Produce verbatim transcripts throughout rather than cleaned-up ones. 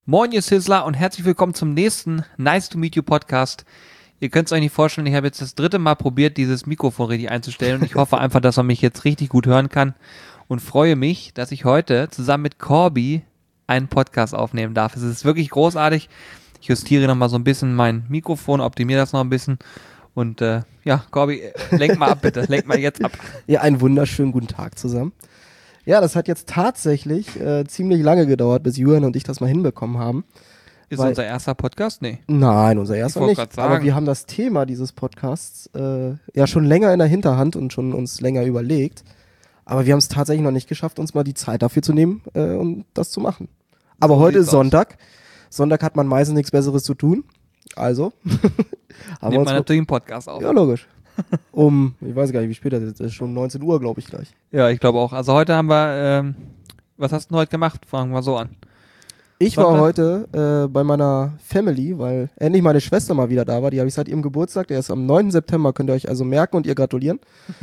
Moin ihr Sizzler und herzlich willkommen zum nächsten Nice to Meet You Podcast. Ihr könnt es euch nicht vorstellen, ich habe jetzt das dritte Mal probiert, dieses Mikrofon richtig einzustellen und ich hoffe einfach, dass man mich jetzt richtig gut hören kann und freue mich, dass ich heute zusammen mit Corby einen Podcast aufnehmen darf. Es ist wirklich großartig. Ich justiere nochmal so ein bisschen mein Mikrofon, optimiere das noch ein bisschen und äh, ja, Corby, lenk mal ab bitte, lenk mal jetzt ab. Ja, einen wunderschönen guten Tag zusammen. Ja, das hat jetzt tatsächlich äh, ziemlich lange gedauert, bis Julian und ich das mal hinbekommen haben. Ist weil, unser erster Podcast? Nee. Nein, unser erster nicht. grad sagen. Aber wir haben das Thema dieses Podcasts äh, ja schon länger in der Hinterhand und schon uns länger überlegt. Aber wir haben es tatsächlich noch nicht geschafft, uns mal die Zeit dafür zu nehmen, äh, um das zu machen. Aber So heute ist sieht's aus. Sonntag. Sonntag hat man meistens nichts Besseres zu tun. Also haben wir Nimmt uns man mal, natürlich einen Podcast auf. ja, logisch. Um, ich weiß gar nicht, wie spät das ist. Das ist schon neunzehn Uhr, glaube ich, gleich. Ja, ich glaube auch. Also heute haben wir, ähm, was hast du denn heute gemacht? Fangen wir so an. Ich war Sonntag? heute äh, bei meiner Family, weil endlich meine Schwester mal wieder da war. Die habe ich seit ihrem Geburtstag, der ist am neunten September, könnt ihr euch also merken und ihr gratulieren.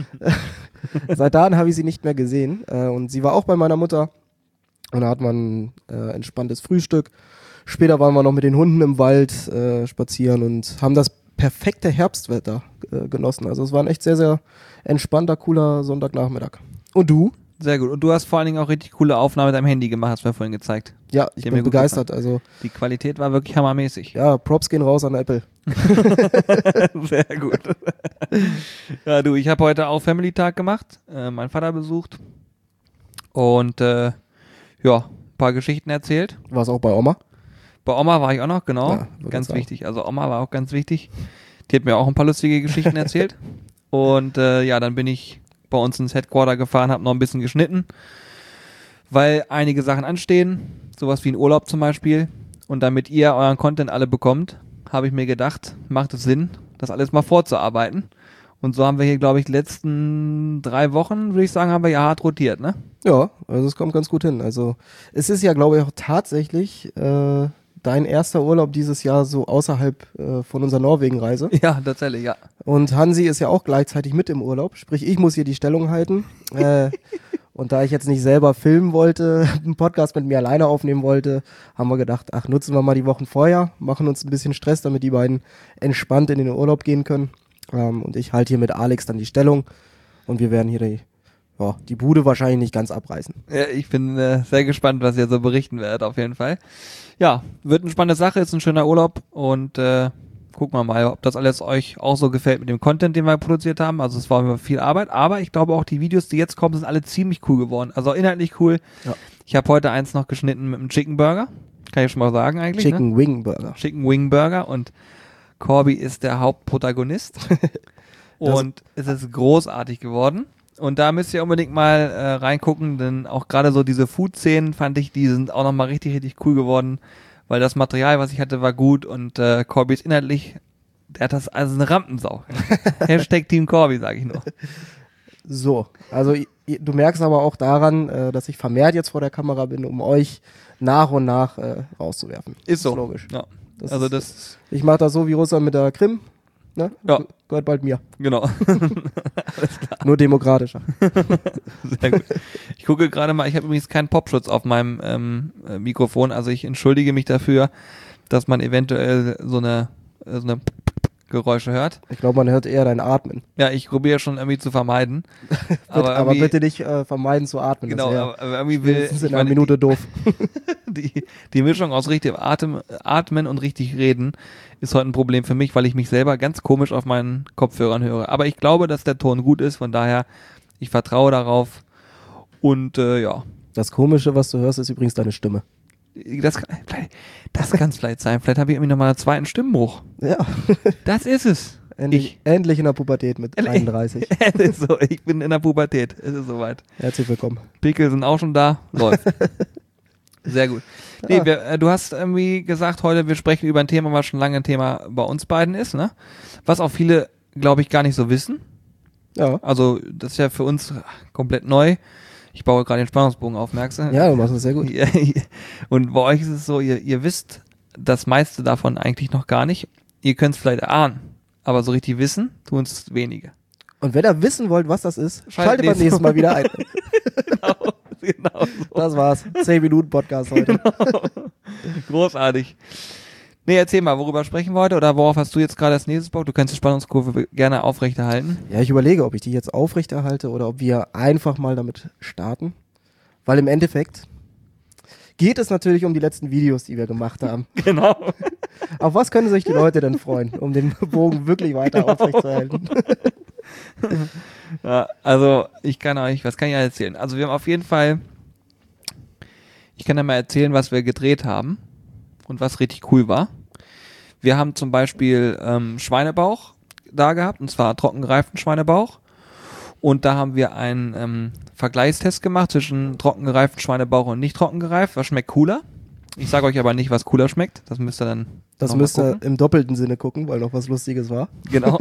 Seit dahin habe ich sie nicht mehr gesehen. Äh, und sie war auch bei meiner Mutter. Und da hat man äh, entspanntes Frühstück. Später waren wir noch mit den Hunden im Wald äh, spazieren und haben das perfekte Herbstwetter äh, genossen. Also es war ein echt sehr, sehr entspannter, cooler Sonntagnachmittag. Und du? Sehr gut. Und du hast vor allen Dingen auch richtig coole Aufnahmen mit deinem Handy gemacht, hast du mir vorhin gezeigt. Ja, ich Die haben mir bin gut begeistert. Also Die Qualität war wirklich hammermäßig. ja, Props gehen raus an Apple. Sehr gut. Ja, du, ich habe heute auch Family-Tag gemacht, äh, meinen Vater besucht und äh, ja, ein paar Geschichten erzählt. War es auch bei Oma? Bei Oma war ich auch noch, genau. Ja, wollte Ganz sagen. wichtig. Also Oma war auch ganz wichtig. Die hat mir auch ein paar lustige Geschichten erzählt. Und äh, ja, dann bin ich bei uns ins Headquarter gefahren, habe noch ein bisschen geschnitten, weil einige Sachen anstehen, sowas wie ein Urlaub zum Beispiel. Und damit ihr euren Content alle bekommt, habe ich mir gedacht, macht es Sinn, das alles mal vorzuarbeiten. Und so haben wir hier, glaube ich, die letzten drei Wochen, würde ich sagen, haben wir ja hart rotiert, ne? Ja, also es kommt ganz gut hin. Also es ist ja, glaube ich, auch tatsächlich äh, dein erster Urlaub dieses Jahr so außerhalb äh, von unserer Norwegen-Reise. Ja, tatsächlich, ja. Und Hansi ist ja auch gleichzeitig mit im Urlaub. Sprich, ich muss hier die Stellung halten. äh, und da ich jetzt nicht selber filmen wollte, einen Podcast mit mir alleine aufnehmen wollte, haben wir gedacht, ach, nutzen wir mal die Wochen vorher, machen uns ein bisschen Stress, damit die beiden entspannt in den Urlaub gehen können. Ähm, und ich halte hier mit Alex dann die Stellung. Und wir werden hier die, ja, die Bude wahrscheinlich nicht ganz abreißen. Ja, ich bin äh, sehr gespannt, was ihr so berichten werdet, auf jeden Fall. Ja, wird eine spannende Sache, ist ein schöner Urlaub und äh, gucken wir mal, ob das alles euch auch so gefällt mit dem Content, den wir produziert haben. Also es war immer viel Arbeit, aber ich glaube auch die Videos, die jetzt kommen, sind alle ziemlich cool geworden. Also inhaltlich cool. Ja. Ich habe heute eins noch geschnitten mit einem Chicken Burger. Kann ich schon mal sagen eigentlich. Chicken ne? Wing Burger. Chicken Wing Burger und Corby ist der Hauptprotagonist. Und es ist großartig geworden. Und da müsst ihr unbedingt mal äh, reingucken, denn auch gerade so diese Food-Szenen fand ich, die sind auch nochmal richtig, richtig cool geworden, weil das Material, was ich hatte, war gut und äh, Corby ist inhaltlich, der hat das, also eine Rampensau. Hashtag Team Corby, sage ich nur. So, also i- i- du merkst aber auch daran, äh, dass ich vermehrt jetzt vor der Kamera bin, um euch nach und nach äh, rauszuwerfen. Ist so. logisch. Ja. Das Also ist, das, ich mache das so wie Russland mit der Krim. Ne? Ja. Ge- Gehört bald mir. genau. Nur demokratischer. Sehr gut. Ich gucke gerade mal, ich habe übrigens keinen Popschutz auf meinem ähm, äh, Mikrofon, also ich entschuldige mich dafür, dass man eventuell so eine, äh, so eine Geräusche hört. Ich glaube, man hört eher dein Atmen. Ja, ich probiere schon irgendwie zu vermeiden. Aber, aber irgendwie- bitte nicht äh, vermeiden zu atmen. Genau, das wär aber, aber irgendwie will spätestens ich in einer meine, Minute doof. Die, die, die Mischung aus richtig Atem, Atmen und richtig Reden ist heute ein Problem für mich, weil ich mich selber ganz komisch auf meinen Kopfhörern höre. Aber ich glaube, dass der Ton gut ist, von daher, ich vertraue darauf. Und äh, ja, Das Komische, was du hörst, ist übrigens deine Stimme. das, kann- das kann es vielleicht sein. Vielleicht habe ich irgendwie nochmal einen zweiten Stimmbruch. Ja, Das ist es. endlich, endlich in der Pubertät mit Endlich. einunddreißig. Es ist so, ich bin in der Pubertät. Es ist soweit. Herzlich willkommen. Pickel sind auch schon da. Läuft. Sehr gut. Nee, wir, äh, du hast irgendwie gesagt, heute wir sprechen über ein Thema, was schon lange ein Thema bei uns beiden ist, ne? Was auch viele, glaube ich, gar nicht so wissen. Ja. Also, das ist ja für uns komplett neu. Ich baue gerade den Spannungsbogen auf, merkst du? Ja, du machst das sehr gut. Ja, und bei euch ist es so, ihr, ihr wisst das meiste davon eigentlich noch gar nicht. Ihr könnt es vielleicht erahnen, aber so richtig wissen tun es wenige. Und wenn ihr wissen wollt, was das ist, Schaltet schaltet beim nächsten Mal wieder ein. Genau, genau so. Das war's. zehn Minuten Podcast heute. Großartig. Nee, erzähl mal, worüber sprechen wir heute oder worauf hast du jetzt gerade als nächstes Bock? Du kannst die Spannungskurve gerne aufrechterhalten. Ja, ich überlege, ob ich die jetzt aufrechterhalte oder ob wir einfach mal damit starten. Weil im Endeffekt geht es natürlich um die letzten Videos, die wir gemacht haben. Genau. Auf was können sich die Leute denn freuen, um den Bogen wirklich weiter Genau. aufrechtzuerhalten? Ja, also ich kann euch, was kann ich erzählen? Also wir haben auf jeden Fall, ich kann ja mal erzählen, was wir gedreht haben und was richtig cool war. Wir haben zum Beispiel ähm, Schweinebauch da gehabt, und zwar trockengereiften Schweinebauch. Und da haben wir einen ähm, Vergleichstest gemacht zwischen trockengereiften Schweinebauch und nicht trockengereift. Was schmeckt cooler? Ich sage euch aber nicht, was cooler schmeckt. Das müsst ihr dann Das noch mal müsst ihr gucken. im doppelten Sinne gucken, weil noch was Lustiges war. Genau.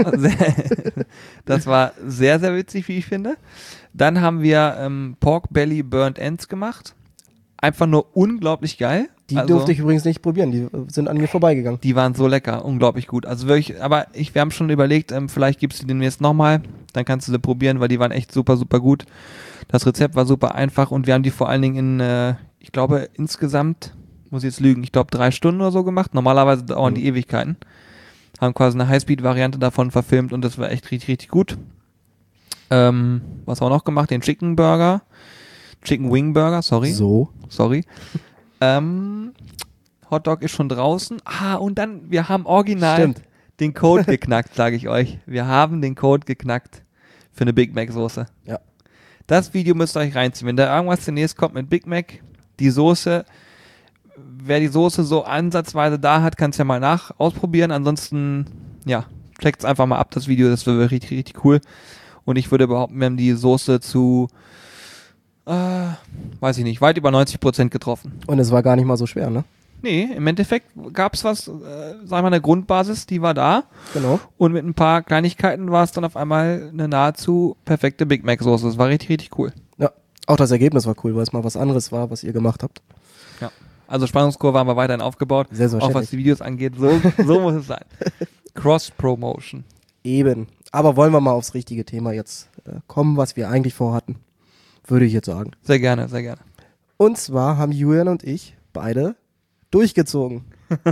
Das war sehr, sehr witzig, wie ich finde. Dann haben wir ähm, Pork Belly Burnt Ends gemacht. Einfach nur unglaublich geil. Die Also, durfte ich übrigens nicht probieren, die äh, sind an mir vorbeigegangen. Die waren so lecker, unglaublich gut. Also wirklich, aber ich, wir haben schon überlegt, ähm, vielleicht gibt's die demnächst nochmal. Dann kannst du sie probieren, weil die waren echt super, super gut. Das Rezept war super einfach und wir haben die vor allen Dingen in, äh, ich glaube, insgesamt, muss ich jetzt lügen, ich glaube drei Stunden oder so gemacht. Normalerweise dauern Mhm. die Ewigkeiten. Haben quasi eine Highspeed-Variante davon verfilmt und das war echt richtig, richtig gut. Ähm, was haben wir noch gemacht? Den Chicken Burger. Chicken Wing Burger, sorry. So. Sorry. ähm, Hotdog ist schon draußen. Ah, und dann, wir haben original Stimmt. den Code geknackt, sage ich euch. Wir haben den Code geknackt für eine Big Mac Soße. Ja. Das Video müsst ihr euch reinziehen. Wenn da irgendwas demnächst kommt mit Big Mac, die Soße, wer die Soße so ansatzweise da hat, kann es ja mal nach ausprobieren. Ansonsten, ja, checkt's einfach mal ab, das Video, das wäre richtig, richtig cool. Und ich würde behaupten, wir haben die Soße zu, äh, weiß ich nicht, weit über neunzig Prozent getroffen. Und es war gar nicht mal so schwer, ne? Nee, im Endeffekt gab's was, äh, sagen wir mal, eine Grundbasis, die war da. Genau. Und mit ein paar Kleinigkeiten war es dann auf einmal eine nahezu perfekte Big Mac Soße. Das war richtig, richtig cool. Ja. Auch das Ergebnis war cool, weil es mal was anderes war, was ihr gemacht habt. Ja. Also Spannungskurve haben wir weiterhin aufgebaut. Auch was Selbstverständlich. die Videos angeht. So, so muss es sein. Cross-Promotion. Eben. Aber wollen wir mal aufs richtige Thema jetzt äh, kommen, was wir eigentlich vorhatten. Würde ich jetzt sagen. Sehr gerne, sehr gerne. Und zwar haben Julian und ich beide durchgezogen.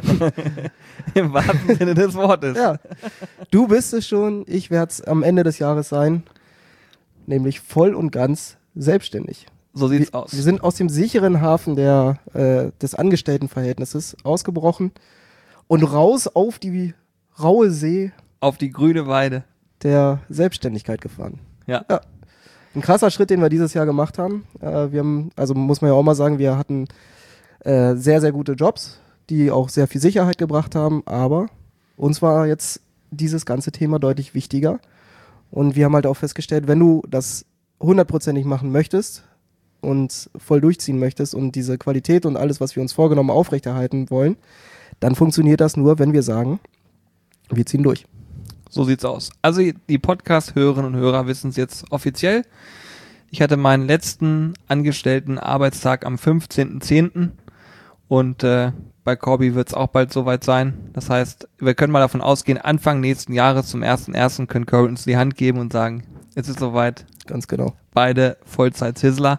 Im wahrsten Sinne des Wortes. Ja. Du bist es schon, ich werde es am Ende des Jahres sein. Nämlich voll und ganz selbstständig. So sieht's wir, aus. Wir sind aus dem sicheren Hafen der, äh, des Angestelltenverhältnisses ausgebrochen und raus auf die raue See Auf die grüne Weide. der Selbstständigkeit gefahren. Ja. Ja. Ein krasser Schritt, den wir dieses Jahr gemacht haben. Äh, wir haben, also muss man ja auch mal sagen, wir hatten äh, sehr, sehr gute Jobs, die auch sehr viel Sicherheit gebracht haben, aber uns war jetzt dieses ganze Thema deutlich wichtiger. Und wir haben halt auch festgestellt, wenn du das hundertprozentig machen möchtest und voll durchziehen möchtest und diese Qualität und alles, was wir uns vorgenommen aufrechterhalten wollen, dann funktioniert das nur, wenn wir sagen, wir ziehen durch. So sieht's aus. Also die Podcast-Hörerinnen und Hörer wissen es jetzt offiziell. Ich hatte meinen letzten angestellten Arbeitstag am fünfzehnten zehnten und äh, bei Corby wird es auch bald soweit sein. Das heißt, wir können mal davon ausgehen, Anfang nächsten Jahres zum ersten ersten können Corby uns die Hand geben und sagen, es ist soweit, Ganz genau. beide Vollzeit-Sizzler.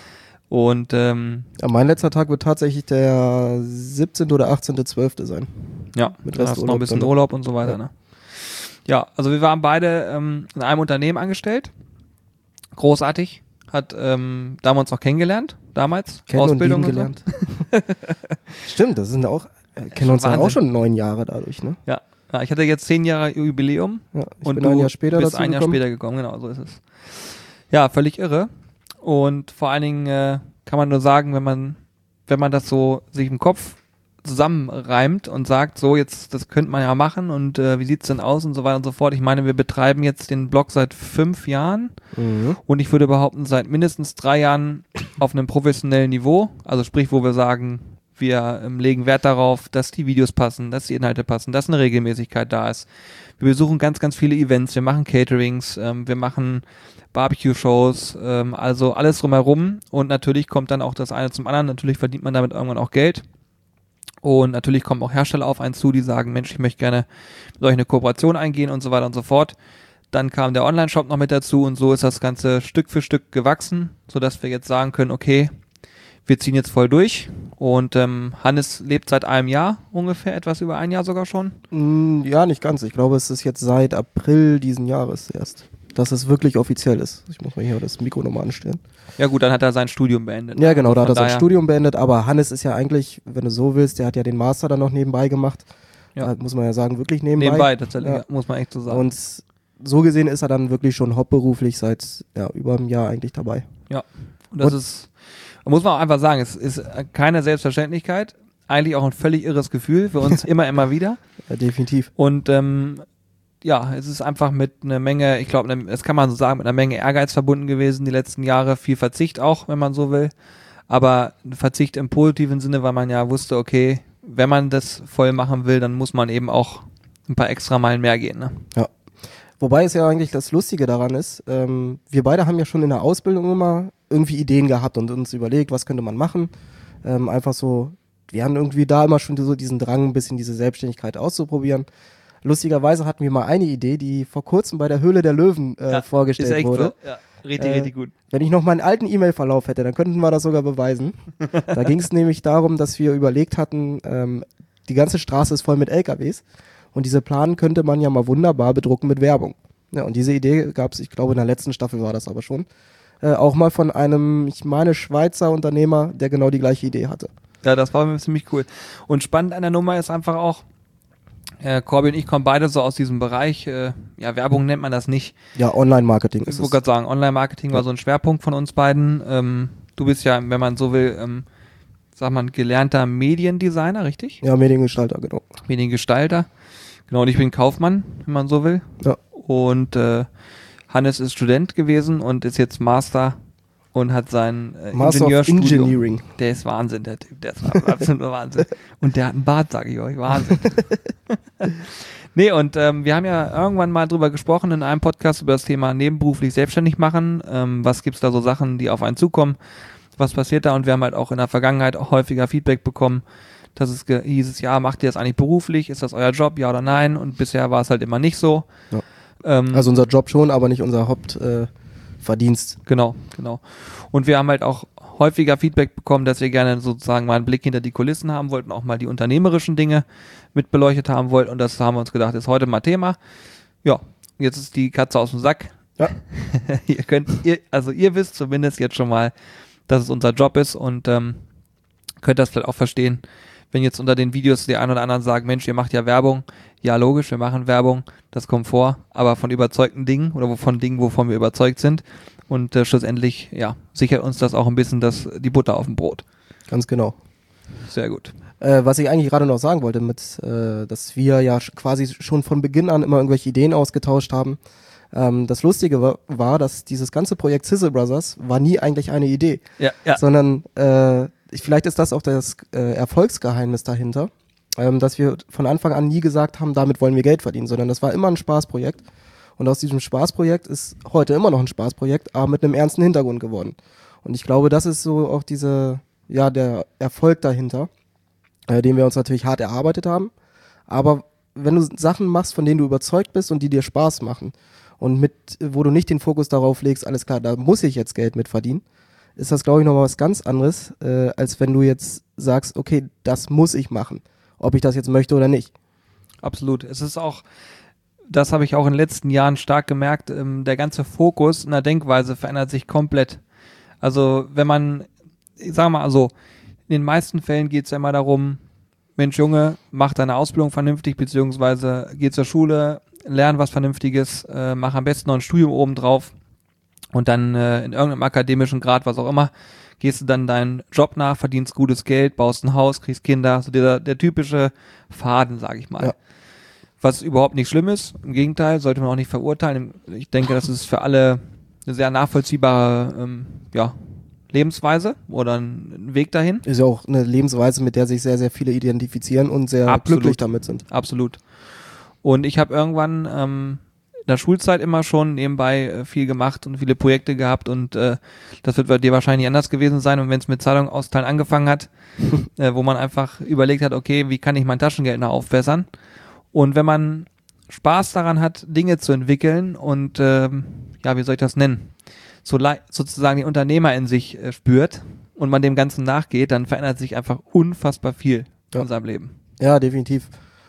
Und ähm, Ja, mein letzter Tag wird tatsächlich der siebzehnte oder achtzehnte zwölfte sein. ja, Mit du hast noch ein Resturlaub bisschen dann. Urlaub und so weiter. Ja. Ne? Ja, also wir waren beide ähm, in einem Unternehmen angestellt. Großartig. Hat, ähm, da haben wir uns noch kennengelernt, damals. Kennen und Ausbildung lieben und so. gelernt. Stimmt, das sind auch, äh, kennen uns ja auch Wahnsinn. schon neun Jahre dadurch, ne? Ja. ja, ich hatte jetzt zehn Jahre Jubiläum. Ja, ich und bin du ein Jahr später bist dazu ein Jahr gekommen. später gekommen, genau, so ist es. Ja, völlig irre. Und vor allen Dingen äh, kann man nur sagen, wenn man, wenn man das so sich im Kopf zusammenreimt und sagt, so jetzt, das könnte man ja machen und äh, wie sieht's denn aus und so weiter und so fort. Ich meine, wir betreiben jetzt den Blog seit fünf Jahren Mhm. und ich würde behaupten, seit mindestens drei Jahren auf einem professionellen Niveau, also sprich, wo wir sagen, wir ähm, legen Wert darauf, dass die Videos passen, dass die Inhalte passen, dass eine Regelmäßigkeit da ist. Wir besuchen ganz, ganz viele Events, wir machen Caterings, ähm, wir machen Barbecue-Shows, ähm, also alles drumherum und natürlich kommt dann auch das eine zum anderen, natürlich verdient man damit irgendwann auch Geld. Und natürlich kommen auch Hersteller auf einen zu, die sagen, Mensch, ich möchte gerne mit euch eine Kooperation eingehen und so weiter und so fort. Dann kam der Online-Shop noch mit dazu und so ist das Ganze Stück für Stück gewachsen, sodass wir jetzt sagen können, okay, wir ziehen jetzt voll durch. Und ähm, Hannes lebt seit einem Jahr ungefähr, etwas über ein Jahr sogar schon. Mm, ja, nicht ganz. Ich glaube, es ist jetzt seit April diesen Jahres erst, dass es wirklich offiziell ist. Ich muss mal hier das Mikro nochmal anstellen. Ja gut, dann hat er sein Studium beendet. Ja genau, da hat er sein daher- Studium beendet, aber Hannes ist ja eigentlich, wenn du so willst, der hat ja den Master dann noch nebenbei gemacht. Ja. Da muss man ja sagen, wirklich nebenbei. Nebenbei tatsächlich, Ja. ja, muss man echt so sagen. Und so gesehen ist er dann wirklich schon hauptberuflich seit ja, über einem Jahr eigentlich dabei. Ja, und das Und- ist, muss man auch einfach sagen, es ist keine Selbstverständlichkeit, eigentlich auch ein völlig irres Gefühl für uns immer, immer wieder. Ja, definitiv. Und ähm, ja, es ist einfach mit einer Menge, ich glaube, das kann man so sagen, mit einer Menge Ehrgeiz verbunden gewesen die letzten Jahre, viel Verzicht auch, wenn man so will. Aber Verzicht im positiven Sinne, weil man ja wusste, okay, wenn man das voll machen will, dann muss man eben auch ein paar extra Meilen mehr gehen. Ne? Wobei es ja eigentlich das Lustige daran ist, ähm, wir beide haben ja schon in der Ausbildung immer irgendwie Ideen gehabt und uns überlegt, was könnte man machen. Ähm, einfach so, wir haben irgendwie da immer schon so diesen Drang, ein bisschen diese Selbstständigkeit auszuprobieren. Lustigerweise hatten wir mal eine Idee, die vor kurzem bei der Höhle der Löwen äh, Ja, vorgestellt ist echt wurde. so. Ja, richtig, Äh, richtig gut. Wenn ich noch meinen alten E-Mail-Verlauf hätte, dann könnten wir das sogar beweisen. Da ging es nämlich darum, dass wir überlegt hatten, ähm, die ganze Straße ist voll mit L K Ws und diese Planen könnte man ja mal wunderbar bedrucken mit Werbung. Ja, und diese Idee gab es, ich glaube in der letzten Staffel war das aber schon, äh, auch mal von einem, ich meine, Schweizer Unternehmer, der genau die gleiche Idee hatte. Ja, das war ziemlich cool. Und spannend an der Nummer ist einfach auch, äh, Corby und ich kommen beide so aus diesem Bereich, äh, ja, Werbung nennt man das nicht. Ja, Online-Marketing Ich ist wollte es. gerade sagen, Online-Marketing Ja. war so ein Schwerpunkt von uns beiden. Ähm, du bist ja, wenn man so will, ähm, sag mal, gelernter Mediendesigner, richtig? Ja, Mediengestalter, genau. Mediengestalter. Genau, und ich bin Kaufmann, wenn man so will. Ja. Und äh, Hannes ist Student gewesen und ist jetzt Master und hat sein äh, Master of Ingenieurstudium. Engineering. Der ist Wahnsinn, der Typ. Der ist absoluter Wahnsinn. Und der hat einen Bart, sage ich euch. Wahnsinn. Nee, und ähm, wir haben ja irgendwann mal drüber gesprochen in einem Podcast über das Thema nebenberuflich selbstständig machen. Ähm, was gibt's da so Sachen, die auf einen zukommen? Was passiert da? Und wir haben halt auch in der Vergangenheit auch häufiger Feedback bekommen, dass es ge- hieß es, ja, macht ihr das eigentlich beruflich? Ist das euer Job? Ja oder nein? Und bisher war es halt immer nicht so. Ja. Ähm, Also unser Job schon, aber nicht unser Hauptverdienst. Äh, Verdienst. Genau, genau. Und wir haben halt auch häufiger Feedback bekommen, dass wir gerne sozusagen mal einen Blick hinter die Kulissen haben wollten, auch mal die unternehmerischen Dinge mit beleuchtet haben wollten. Und das haben wir uns gedacht, ist heute mal Thema. Ja, jetzt ist die Katze aus dem Sack. Ja. ihr könnt, ihr, also ihr wisst zumindest jetzt schon mal, dass es unser Job ist und ähm, könnt das vielleicht auch verstehen, wenn jetzt unter den Videos die einen oder anderen sagen, Mensch, ihr macht ja Werbung. Ja, logisch, wir machen Werbung, das kommt vor, aber von überzeugten Dingen oder von Dingen, wovon wir überzeugt sind. Und äh, schlussendlich, ja, sichert uns das auch ein bisschen das, die Butter auf dem Brot. Ganz genau. Sehr gut. Äh, was ich eigentlich gerade noch sagen wollte, mit, äh, dass wir ja sch- quasi schon von Beginn an immer irgendwelche Ideen ausgetauscht haben. Ähm, das Lustige war, war, dass dieses ganze Projekt Sizzle Brothers war nie eigentlich eine Idee, Ja, ja. sondern äh, ich, vielleicht ist das auch das äh, Erfolgsgeheimnis dahinter, ähm, dass wir von Anfang an nie gesagt haben, damit wollen wir Geld verdienen, sondern das war immer ein Spaßprojekt. Und aus diesem Spaßprojekt ist heute immer noch ein Spaßprojekt, aber mit einem ernsten Hintergrund geworden. Und ich glaube, das ist so auch diese, ja, der Erfolg dahinter, äh, den wir uns natürlich hart erarbeitet haben. Aber wenn du Sachen machst, von denen du überzeugt bist und die dir Spaß machen und mit, wo du nicht den Fokus darauf legst, alles klar, da muss ich jetzt Geld mit verdienen, ist das, glaube ich, nochmal was ganz anderes, äh, als wenn du jetzt sagst, okay, das muss ich machen, ob ich das jetzt möchte oder nicht. Absolut. Es ist auch, das habe ich auch in den letzten Jahren stark gemerkt, ähm, der ganze Fokus in der Denkweise verändert sich komplett. Also wenn man, ich sag mal also, in den meisten Fällen geht es ja immer darum, Mensch Junge, mach deine Ausbildung vernünftig, beziehungsweise geh zur Schule, lern was Vernünftiges, äh, mach am besten noch ein Studium obendrauf und dann äh, in irgendeinem akademischen Grad, was auch immer, gehst du dann deinen Job nach, verdienst gutes Geld, baust ein Haus, kriegst Kinder, so der, der typische Faden, sage ich mal. Ja. Was überhaupt nicht schlimm ist, im Gegenteil, sollte man auch nicht verurteilen. Ich denke, das ist für alle eine sehr nachvollziehbare ähm, ja, Lebensweise oder ein Weg dahin. Ist ja auch eine Lebensweise, mit der sich sehr, sehr viele identifizieren und sehr Absolut. glücklich damit sind. Absolut. Und ich habe irgendwann ähm, in der Schulzeit immer schon nebenbei äh, viel gemacht und viele Projekte gehabt und äh, das wird bei dir wahrscheinlich anders gewesen sein. Und wenn es mit Zahlung austeilen angefangen hat, äh, wo man einfach überlegt hat, okay, wie kann ich mein Taschengeld noch aufbessern? Und wenn man Spaß daran hat, Dinge zu entwickeln und ähm, ja, wie soll ich das nennen? So lei- sozusagen die Unternehmer in sich äh, spürt, und man dem Ganzen nachgeht, dann verändert sich einfach unfassbar viel Ja. in seinem Leben. Ja, definitiv.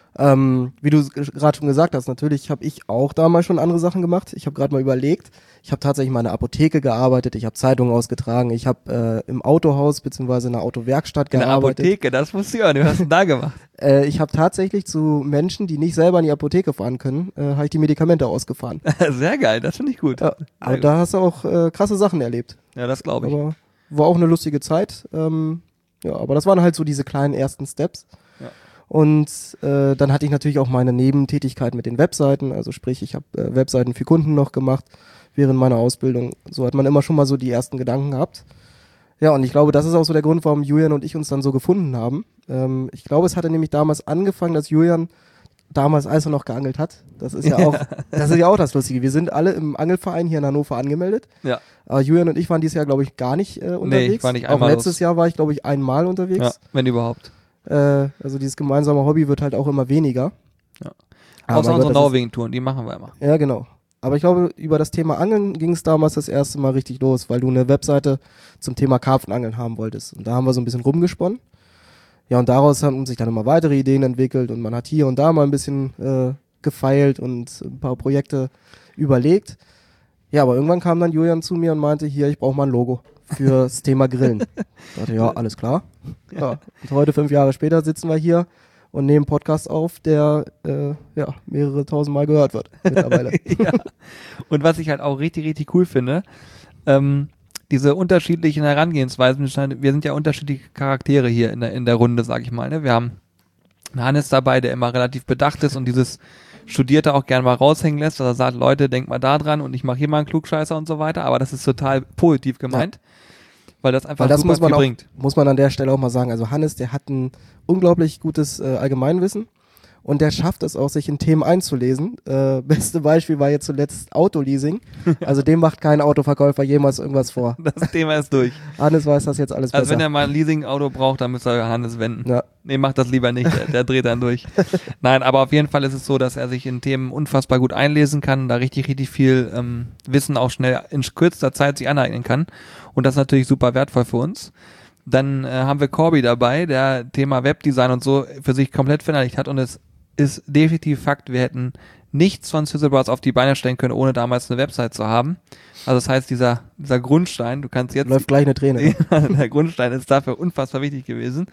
Ähm, wie du gerade schon gesagt hast, natürlich habe ich auch damals schon andere Sachen gemacht. Ich habe gerade mal überlegt, ich habe tatsächlich mal in einer Apotheke gearbeitet, ich habe Zeitungen ausgetragen, ich habe äh, im Autohaus bzw. in einer Autowerkstatt In der gearbeitet. Apotheke, das wusste ich auch nicht. Was hast du denn da gemacht? Äh, ich habe tatsächlich zu Menschen, die nicht selber in die Apotheke fahren können, äh, habe ich die Medikamente ausgefahren. Sehr geil, das finde ich gut. Ja, aber da hast du auch äh, krasse Sachen erlebt. Ja, das glaube ich. Aber war auch eine lustige Zeit. Ähm, ja, aber das waren halt so diese kleinen ersten Steps. Ja. Und äh, dann hatte ich natürlich auch meine Nebentätigkeit mit den Webseiten. Also sprich, ich habe äh, Webseiten für Kunden noch gemacht während meiner Ausbildung. So hat man immer schon mal so die ersten Gedanken gehabt. Ja, und ich glaube, das ist auch so der Grund, warum Julian und ich uns dann so gefunden haben. Ähm, ich glaube, es hatte nämlich damals angefangen, dass Julian damals, als er noch geangelt hat, das ist ja auch, das ist ja auch das Lustige. Wir sind alle im Angelverein hier in Hannover angemeldet. Ja. Aber Julian und ich waren dieses Jahr, glaube ich, gar nicht äh, unterwegs. Nee, ich war nicht auch einmal letztes los. Jahr war ich, glaube ich, einmal unterwegs. Ja, wenn überhaupt. Äh, also dieses gemeinsame Hobby wird halt auch immer weniger. Ja. Aber Außer mein Gott, unsere das ist- Norwegen-Touren, die machen wir immer. Ja, genau. Aber ich glaube, über das Thema Angeln ging es damals das erste Mal richtig los, weil du eine Webseite zum Thema Karpfenangeln haben wolltest. Und da haben wir so ein bisschen rumgesponnen. Ja, und daraus haben sich dann immer weitere Ideen entwickelt und man hat hier und da mal ein bisschen äh, gefeilt und ein paar Projekte überlegt. Ja, aber irgendwann kam dann Julian zu mir und meinte, hier, ich brauche mal ein Logo fürs Thema Grillen. Ich dachte, ja, alles klar. Ja. Und heute, fünf Jahre später, sitzen wir hier und nehmen einen Podcast auf, der äh, ja, mehrere tausend Mal gehört wird mittlerweile. Ja. Und was ich halt auch richtig, richtig cool finde, ähm, diese unterschiedlichen Herangehensweisen, wir sind ja unterschiedliche Charaktere hier in der, in der Runde, sag ich mal. Ne? Wir haben einen Hannes dabei, der immer relativ bedacht ist und dieses Studierte auch gerne mal raushängen lässt, dass er sagt, Leute, denkt mal da dran und ich mache hier mal einen Klugscheißer und so weiter, aber das ist total positiv gemeint, weil das einfach Weil das super muss man viel auch, bringt. muss man an der Stelle auch mal sagen. Also Hannes, der hat ein unglaublich gutes äh, Allgemeinwissen und der schafft es auch, sich in Themen einzulesen. Äh, beste Beispiel war jetzt zuletzt Autoleasing. Also dem macht kein Autoverkäufer jemals irgendwas vor. Das Thema ist durch. Hannes weiß das jetzt alles Also besser. wenn er mal ein Leasing-Auto braucht, dann müsste er Hannes wenden. Ja. Nee, macht das lieber nicht, der, der dreht dann durch. Nein, aber auf jeden Fall ist es so, dass er sich in Themen unfassbar gut einlesen kann, da richtig, richtig viel ähm, Wissen auch schnell in kürzester Zeit sich aneignen kann. Und das ist natürlich super wertvoll für uns. Dann äh, haben wir Corby dabei, der Thema Webdesign und so für sich komplett verinnerlicht hat und es ist definitiv Fakt, wir hätten nichts von Sizzlebars auf die Beine stellen können, ohne damals eine Website zu haben. Also das heißt, dieser, dieser Grundstein, du kannst jetzt... Läuft gleich eine Träne. Der Grundstein ist dafür unfassbar wichtig gewesen.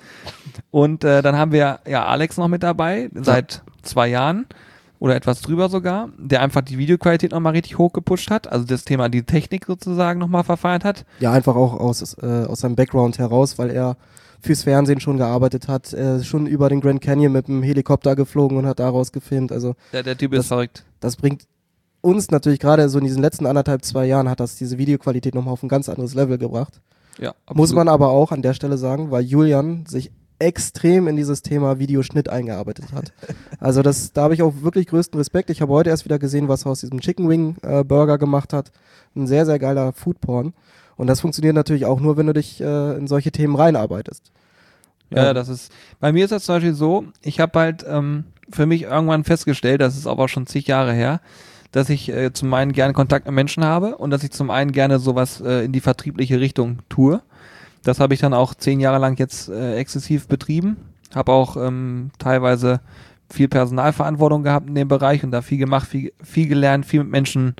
Und äh, dann haben wir ja Alex noch mit dabei, seit zwei Jahren oder etwas drüber sogar, der einfach die Videoqualität nochmal richtig hochgepusht hat, also das Thema, die Technik sozusagen nochmal verfeinert hat. Ja, einfach auch aus, äh, aus seinem Background heraus, weil er fürs Fernsehen schon gearbeitet hat, äh, schon über den Grand Canyon mit dem Helikopter geflogen und hat daraus gefilmt. Also Der, der Typ Das- ist verrückt. das bringt uns natürlich gerade so in diesen letzten anderthalb, zwei Jahren hat das diese Videoqualität nochmal auf ein ganz anderes Level gebracht. Ja, Muss absolut. man aber auch an der Stelle sagen, weil Julian sich extrem in dieses Thema Videoschnitt eingearbeitet hat. Also das, da habe ich auch wirklich größten Respekt. Ich habe heute erst wieder gesehen, was er aus diesem Chicken Wing äh, Burger gemacht hat. Ein sehr, sehr geiler Foodporn. Und das funktioniert natürlich auch nur, wenn du dich äh, in solche Themen reinarbeitest. Ja, Ähm, das ist, bei mir ist das zum Beispiel so, ich habe halt ähm, für mich irgendwann festgestellt, das ist aber schon zig Jahre her, dass ich äh, zum einen gerne Kontakt mit Menschen habe und dass ich zum einen gerne sowas äh, in die vertriebliche Richtung tue. Das habe ich dann auch zehn Jahre lang jetzt äh, exzessiv betrieben, habe auch ähm, teilweise viel Personalverantwortung gehabt in dem Bereich und da viel gemacht, viel, viel gelernt, viel mit Menschen,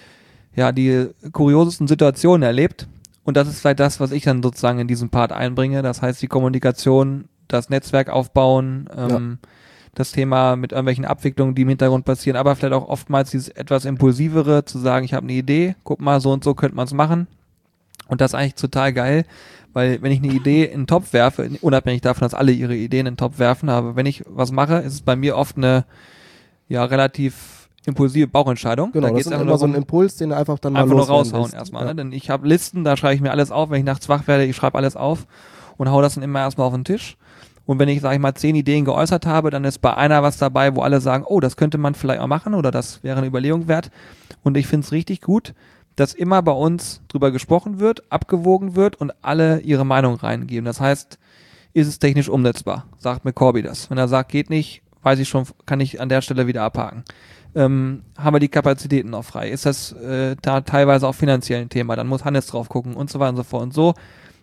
ja, die kuriosesten Situationen erlebt. Und das ist vielleicht das, was ich dann sozusagen in diesem Part einbringe. Das heißt, die Kommunikation, das Netzwerk aufbauen, ähm, das Thema mit irgendwelchen Abwicklungen, die im Hintergrund passieren, aber vielleicht auch oftmals dieses etwas impulsivere, zu sagen, ich habe eine Idee, guck mal, so und so könnte man es machen. Und das ist eigentlich total geil, weil wenn ich eine Idee in den Topf werfe, unabhängig davon, dass alle ihre Ideen in den Topf werfen, aber wenn ich was mache, ist es bei mir oft eine ja relativ impulsive Bauchentscheidung. Genau, da das geht's ist einfach immer so ein darum, Impuls, den du einfach dann mal einfach nur loswerden raushauen willst. erstmal. Ja. Ne? Denn ich habe Listen, da schreibe ich mir alles auf. Wenn ich nachts wach werde, ich schreibe alles auf und hau das dann immer erstmal auf den Tisch. Und wenn ich, sage ich mal, zehn Ideen geäußert habe, dann ist bei einer was dabei, wo alle sagen, oh, das könnte man vielleicht auch machen oder das wäre eine Überlegung wert. Und ich finde es richtig gut, dass immer bei uns drüber gesprochen wird, abgewogen wird und alle ihre Meinung reingeben. Das heißt, ist es technisch umsetzbar? Sagt mir Corby das. Wenn er sagt, geht nicht, weiß ich schon, kann ich an der Stelle wieder abhaken. Ähm, haben wir die Kapazitäten noch frei? Ist das äh, da teilweise auch finanziell ein Thema? Dann muss Hannes drauf gucken und so weiter und so fort. Und so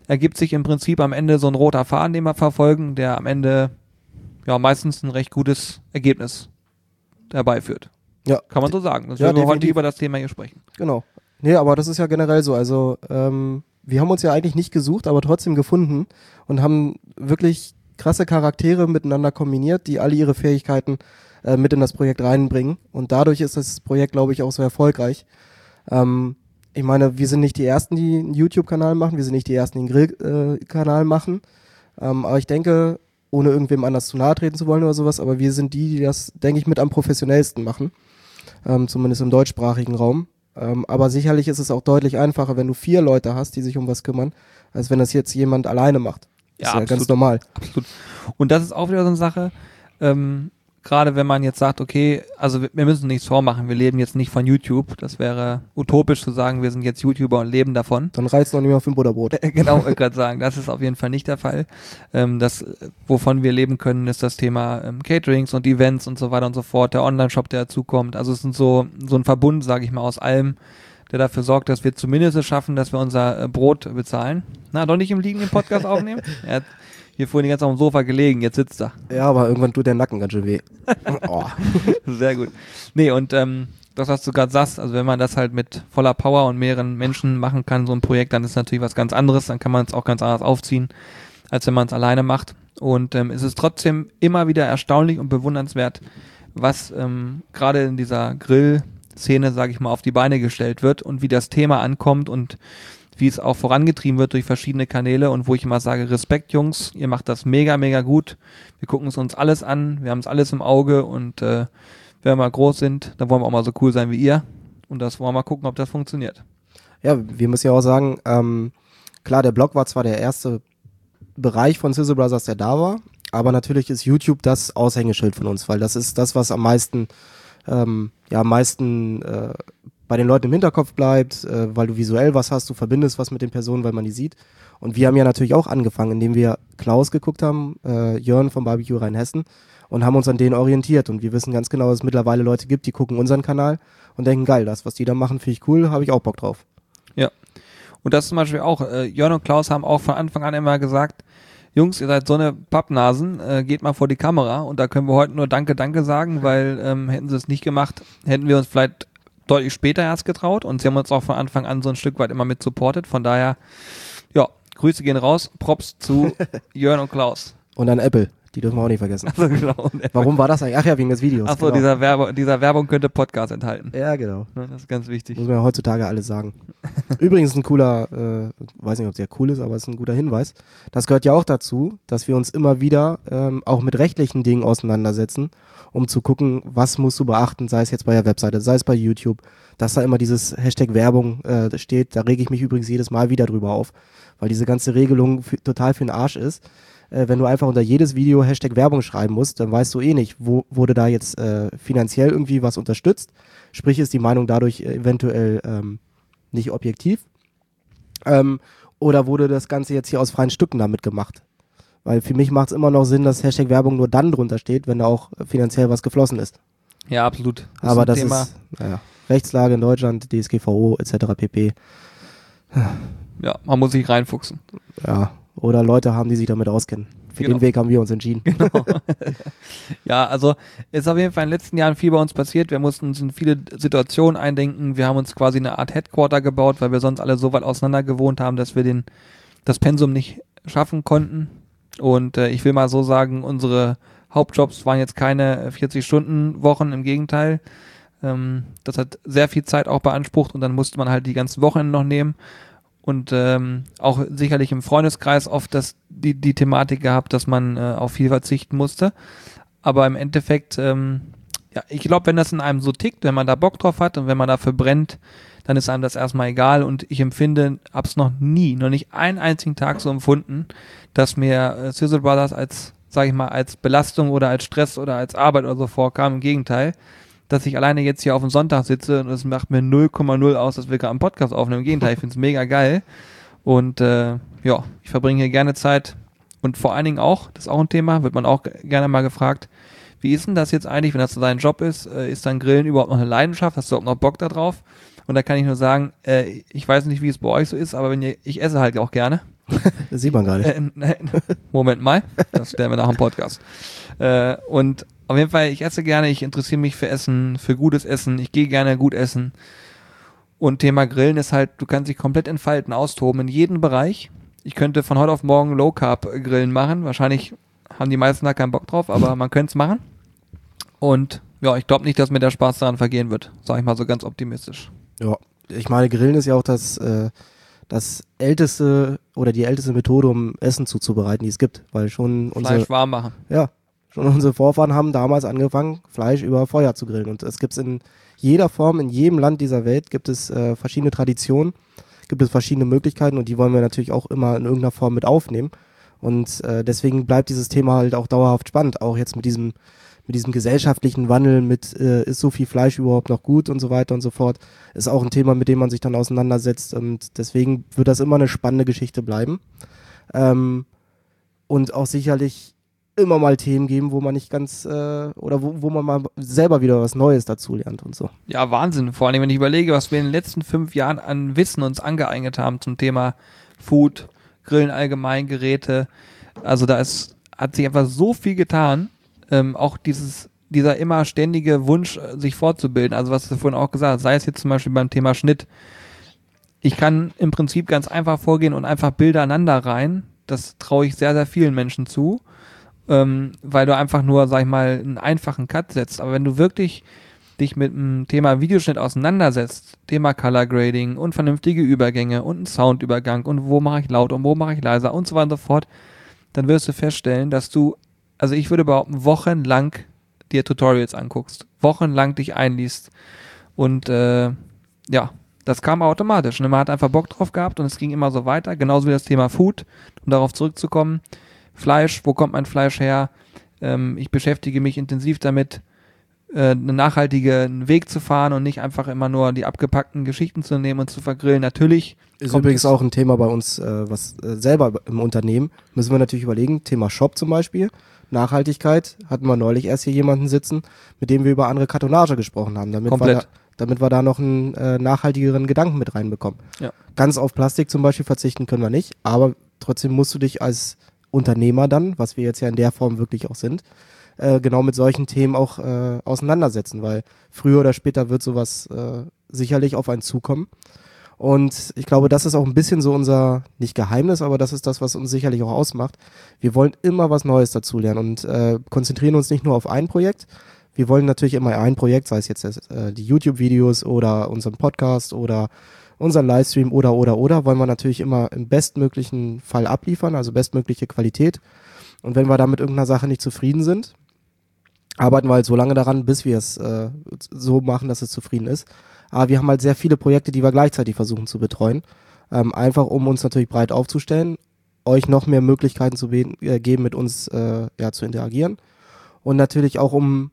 ergibt sich im Prinzip am Ende so ein roter Faden, den wir verfolgen, der am Ende ja meistens ein recht gutes Ergebnis herbeiführt. Ja. Kann man so sagen. Das Ja, werden wir heute definitiv. über das Thema hier sprechen. Genau. Nee, aber das ist ja generell so. Also, ähm, wir haben uns ja eigentlich nicht gesucht, aber trotzdem gefunden und haben wirklich krasse Charaktere miteinander kombiniert, die alle ihre Fähigkeiten äh, mit in das Projekt reinbringen. Und dadurch ist das Projekt, glaube ich, auch so erfolgreich. Ähm, ich meine, wir sind nicht die Ersten, die einen YouTube-Kanal machen, wir sind nicht die Ersten, die einen Grill-Kanal machen. Ähm, aber ich denke, ohne irgendwem anders zu nahe treten zu wollen oder sowas, aber wir sind die, die das, denke ich, mit am professionellsten machen. Ähm, zumindest im deutschsprachigen Raum. Ähm, aber sicherlich ist es auch deutlich einfacher, wenn du vier Leute hast, die sich um was kümmern, als wenn das jetzt jemand alleine macht. Das Ja, ist ja ganz absolut. normal. Absolut. Und das ist auch wieder so eine Sache, ähm, gerade wenn man jetzt sagt, okay, also wir, wir müssen nichts vormachen, wir leben jetzt nicht von YouTube. Das wäre utopisch zu sagen, wir sind jetzt YouTuber und leben davon. Dann reizt noch nicht mehr auf ein Butterbrot. Genau, wollte gerade sagen, das ist auf jeden Fall nicht der Fall. Ähm, das, wovon wir leben können, ist das Thema ähm, Caterings und Events und so weiter und so fort, der Online-Shop, der dazukommt. Also es sind so, so ein Verbund, sage ich mal, aus allem, der dafür sorgt, dass wir zumindest es schaffen, dass wir unser äh, Brot bezahlen. Na, doch nicht im Liegen den Podcast aufnehmen? Er hat hier vorhin die ganze Zeit auf dem Sofa gelegen, jetzt sitzt er. Ja, aber irgendwann tut der Nacken ganz schön weh. Oh. Sehr gut. Nee, und ähm, das, was du gerade sagst, also wenn man das halt mit voller Power und mehreren Menschen machen kann, so ein Projekt, dann ist natürlich was ganz anderes, dann kann man es auch ganz anders aufziehen, als wenn man es alleine macht. Und ähm, es ist trotzdem immer wieder erstaunlich und bewundernswert, was ähm, gerade in dieser Grill-Szene, sage ich mal, auf die Beine gestellt wird und wie das Thema ankommt und wie es auch vorangetrieben wird durch verschiedene Kanäle und wo ich immer sage, Respekt Jungs, ihr macht das mega, mega gut. Wir gucken es uns alles an, wir haben es alles im Auge und äh, wenn wir mal groß sind, dann wollen wir auch mal so cool sein wie ihr und das wollen wir mal gucken, ob das funktioniert. Ja, wir müssen ja auch sagen, ähm, klar, der Blog war zwar der erste Bereich von Sizzle Brothers, der da war, aber natürlich ist YouTube das Aushängeschild von uns, weil das ist das, was am meisten, ähm, ja, am meisten äh, bei den Leuten im Hinterkopf bleibt, äh, weil du visuell was hast, du verbindest was mit den Personen, weil man die sieht. Und wir haben ja natürlich auch angefangen, indem wir Klaus geguckt haben, äh, Jörn vom Barbecue Rheinhessen, und haben uns an denen orientiert. Und wir wissen ganz genau, dass es mittlerweile Leute gibt, die gucken unseren Kanal und denken, geil, das, was die da machen, finde ich cool, habe ich auch Bock drauf. Ja. Und das zum Beispiel auch, äh, Jörn und Klaus haben auch von Anfang an immer gesagt, Jungs, ihr seid so eine Pappnasen, äh, geht mal vor die Kamera. Und da können wir heute nur Danke, Danke sagen, weil ähm, hätten sie es nicht gemacht, hätten wir uns vielleicht deutlich später erst getraut und sie haben uns auch von Anfang an so ein Stück weit immer mit supportet. Von daher, ja, Grüße gehen raus, Props zu Jörn und Klaus. Und an Apple, die dürfen wir auch nicht vergessen. Also genau. Warum war das eigentlich? Ach ja, wegen des Videos. Achso, genau. dieser, Werbe, dieser Werbung könnte Podcast enthalten. Ja, genau. Ne, das ist ganz wichtig. Muss man ja heutzutage alles sagen. Übrigens ein cooler, äh, weiß nicht, ob der cool ist, aber es ist ein guter Hinweis. Das gehört ja auch dazu, dass wir uns immer wieder ähm, auch mit rechtlichen Dingen auseinandersetzen, um zu gucken, was musst du beachten, sei es jetzt bei der Webseite, sei es bei YouTube, dass da immer dieses Hashtag Werbung äh, steht. Da rege ich mich übrigens jedes Mal wieder drüber auf, weil diese ganze Regelung für, total für den Arsch ist. Äh, wenn du einfach unter jedes Video Hashtag Werbung schreiben musst, dann weißt du eh nicht, wo wurde da jetzt äh, finanziell irgendwie was unterstützt. Sprich, ist die Meinung dadurch eventuell ähm, nicht objektiv. Ähm, oder wurde das Ganze jetzt hier aus freien Stücken damit gemacht? Weil für mich macht es immer noch Sinn, dass Hashtag Werbung nur dann drunter steht, wenn da auch finanziell was geflossen ist. Ja, absolut. Das Aber ist das Thema, ist naja, Rechtslage in Deutschland, D S G V O et cetera pp. ja, man muss sich reinfuchsen. Ja, oder Leute haben, die sich damit auskennen. Für Genau. den Weg haben wir uns entschieden. Ja, also ist auf jeden Fall in den letzten Jahren viel bei uns passiert. Wir mussten uns in viele Situationen eindenken. Wir haben uns quasi eine Art Headquarter gebaut, weil wir sonst alle so weit auseinander gewohnt haben, dass wir den, das Pensum nicht schaffen konnten. Und äh, ich will mal so sagen, unsere Hauptjobs waren jetzt keine vierzig-Stunden-Wochen, im Gegenteil. Ähm, das hat sehr viel Zeit auch beansprucht und dann musste man halt die ganzen Wochenenden noch nehmen. Und ähm, auch sicherlich im Freundeskreis oft das, die, die Thematik gehabt, dass man äh, auf viel verzichten musste. Aber im Endeffekt, ähm, ja, ich glaube, wenn das in einem so tickt, wenn man da Bock drauf hat und wenn man dafür brennt, dann ist einem das erstmal egal. Und ich empfinde, hab's noch nie, noch nicht einen einzigen Tag so empfunden, dass mir äh, Sizzle Brothers als, sag ich mal, als Belastung oder als Stress oder als Arbeit oder so vorkam. Im Gegenteil, dass ich alleine jetzt hier auf dem Sonntag sitze und es macht mir null Komma null aus, dass wir gerade einen Podcast aufnehmen. Im Gegenteil, ich finde es mega geil. Und äh, ja, ich verbringe hier gerne Zeit. Und vor allen Dingen auch, das ist auch ein Thema, wird man auch g- gerne mal gefragt, wie ist denn das jetzt eigentlich, wenn das so dein Job ist, äh, ist dann Grillen überhaupt noch eine Leidenschaft? Hast du überhaupt noch Bock da drauf? Und da kann ich nur sagen, äh, ich weiß nicht, wie es bei euch so ist, aber wenn ihr, ich esse halt auch gerne. Das sieht man gar nicht. Äh, äh, Moment mal, das stellen wir nach dem Podcast. Äh, und auf jeden Fall, ich esse gerne, ich interessiere mich für Essen, für gutes Essen, ich gehe gerne gut essen. Und Thema Grillen ist halt, du kannst dich komplett entfalten, austoben in jedem Bereich. Ich könnte von heute auf morgen Low Carb Grillen machen. Wahrscheinlich haben die meisten da keinen Bock drauf, aber man könnte es machen. Und ja, ich glaube nicht, dass mir der Spaß daran vergehen wird, sage ich mal so ganz optimistisch. Ja, ich meine, Grillen ist ja auch das, äh, das älteste oder die älteste Methode, um Essen zuzubereiten, die es gibt, weil schon unsere, Fleisch warm machen. ja, schon unsere Vorfahren haben damals angefangen, Fleisch über Feuer zu grillen. Und es gibt es in jeder Form, in jedem Land dieser Welt gibt es äh, verschiedene Traditionen, gibt es verschiedene Möglichkeiten und die wollen wir natürlich auch immer in irgendeiner Form mit aufnehmen. Und äh, deswegen bleibt dieses Thema halt auch dauerhaft spannend, auch jetzt mit diesem mit diesem gesellschaftlichen Wandel, mit äh, ist so viel Fleisch überhaupt noch gut und so weiter und so fort, ist auch ein Thema, mit dem man sich dann auseinandersetzt und deswegen wird das immer eine spannende Geschichte bleiben. Ähm, und auch sicherlich immer mal Themen geben, wo man nicht ganz, äh, oder wo, wo man mal selber wieder was Neues dazu lernt und so. Ja, Wahnsinn. Vor allem, wenn ich überlege, was wir in den letzten fünf Jahren an Wissen uns angeeignet haben zum Thema Food, Grillen allgemein, Geräte. Also da ist, hat sich einfach so viel getan. Ähm, auch dieses, dieser immer ständige Wunsch, sich fortzubilden. Also was du vorhin auch gesagt hast, sei es jetzt zum Beispiel beim Thema Schnitt. Ich kann im Prinzip ganz einfach vorgehen und einfach Bilder aneinander rein. Das traue ich sehr, sehr vielen Menschen zu. Ähm, weil du einfach nur, sag ich mal, einen einfachen Cut setzt. Aber wenn du wirklich dich mit dem Thema Videoschnitt auseinandersetzt, Thema Color Grading und vernünftige Übergänge und einen Soundübergang und wo mache ich laut und wo mache ich leiser und so weiter und so fort, dann wirst du feststellen, dass du, also ich würde behaupten, wochenlang dir Tutorials anguckst, wochenlang dich einliest und äh, ja, das kam automatisch. Ne? Man hat einfach Bock drauf gehabt und es ging immer so weiter, genauso wie das Thema Food, um darauf zurückzukommen. Fleisch, wo kommt mein Fleisch her? Ähm, ich beschäftige mich intensiv damit, äh, einen nachhaltigen Weg zu fahren und nicht einfach immer nur die abgepackten Geschichten zu nehmen und zu vergrillen. Natürlich ist übrigens auch ein Thema bei uns, äh, was äh, selber im Unternehmen, müssen wir natürlich überlegen, Thema Shop zum Beispiel, Nachhaltigkeit, hatten wir neulich erst hier jemanden sitzen, mit dem wir über andere Kartonage gesprochen haben, damit, wir da, damit wir da noch einen äh, nachhaltigeren Gedanken mit reinbekommen. Ja. Ganz auf Plastik zum Beispiel verzichten können wir nicht, aber trotzdem musst du dich als Unternehmer dann, was wir jetzt ja in der Form wirklich auch sind, äh, genau mit solchen Themen auch äh, auseinandersetzen, weil früher oder später wird sowas äh, sicherlich auf einen zukommen. Und ich glaube, das ist auch ein bisschen so unser, nicht Geheimnis, aber das ist das, was uns sicherlich auch ausmacht. Wir wollen immer was Neues dazulernen und äh, konzentrieren uns nicht nur auf ein Projekt. Wir wollen natürlich immer ein Projekt, sei es jetzt äh, die YouTube-Videos oder unseren Podcast oder unseren Livestream oder, oder, oder, wollen wir natürlich immer im bestmöglichen Fall abliefern, also bestmögliche Qualität. Und wenn wir da mit irgendeiner Sache nicht zufrieden sind, arbeiten wir halt so lange daran, bis wir es äh, so machen, dass es zufrieden ist. Aber wir haben halt sehr viele Projekte, die wir gleichzeitig versuchen zu betreuen. Ähm, einfach um uns natürlich breit aufzustellen, euch noch mehr Möglichkeiten zu be- äh, geben, mit uns äh, ja, zu interagieren. Und natürlich auch um,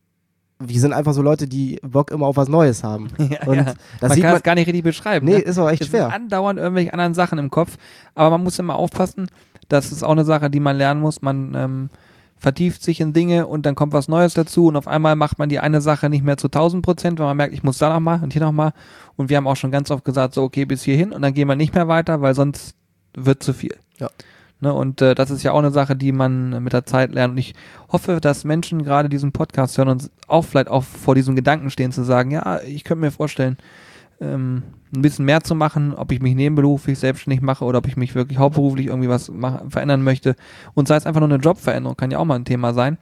wir sind einfach so Leute, die Bock immer auf was Neues haben. Ja, und ja. das Man sieht kann man, es gar nicht richtig beschreiben. Nee, ne? ist auch echt es schwer. sind andauernd irgendwelche anderen Sachen im Kopf. Aber man muss immer aufpassen, das ist auch eine Sache, die man lernen muss. Man ähm, vertieft sich in Dinge und dann kommt was Neues dazu und auf einmal macht man die eine Sache nicht mehr zu tausend Prozent, weil man merkt, ich muss da nochmal und hier nochmal. Und wir haben auch schon ganz oft gesagt, so okay, bis hierhin und dann gehen wir nicht mehr weiter, weil sonst wird zu viel. Ja. Ne, und äh, das ist ja auch eine Sache, die man mit der Zeit lernt. Und ich hoffe, dass Menschen gerade diesen Podcast hören und auch vielleicht auch vor diesem Gedanken stehen, zu sagen, ja, ich könnte mir vorstellen, ähm, ein bisschen mehr zu machen, ob ich mich nebenberuflich selbstständig mache oder ob ich mich wirklich hauptberuflich irgendwie was mach, verändern möchte. Und sei es einfach nur eine Jobveränderung, kann ja auch mal ein Thema sein.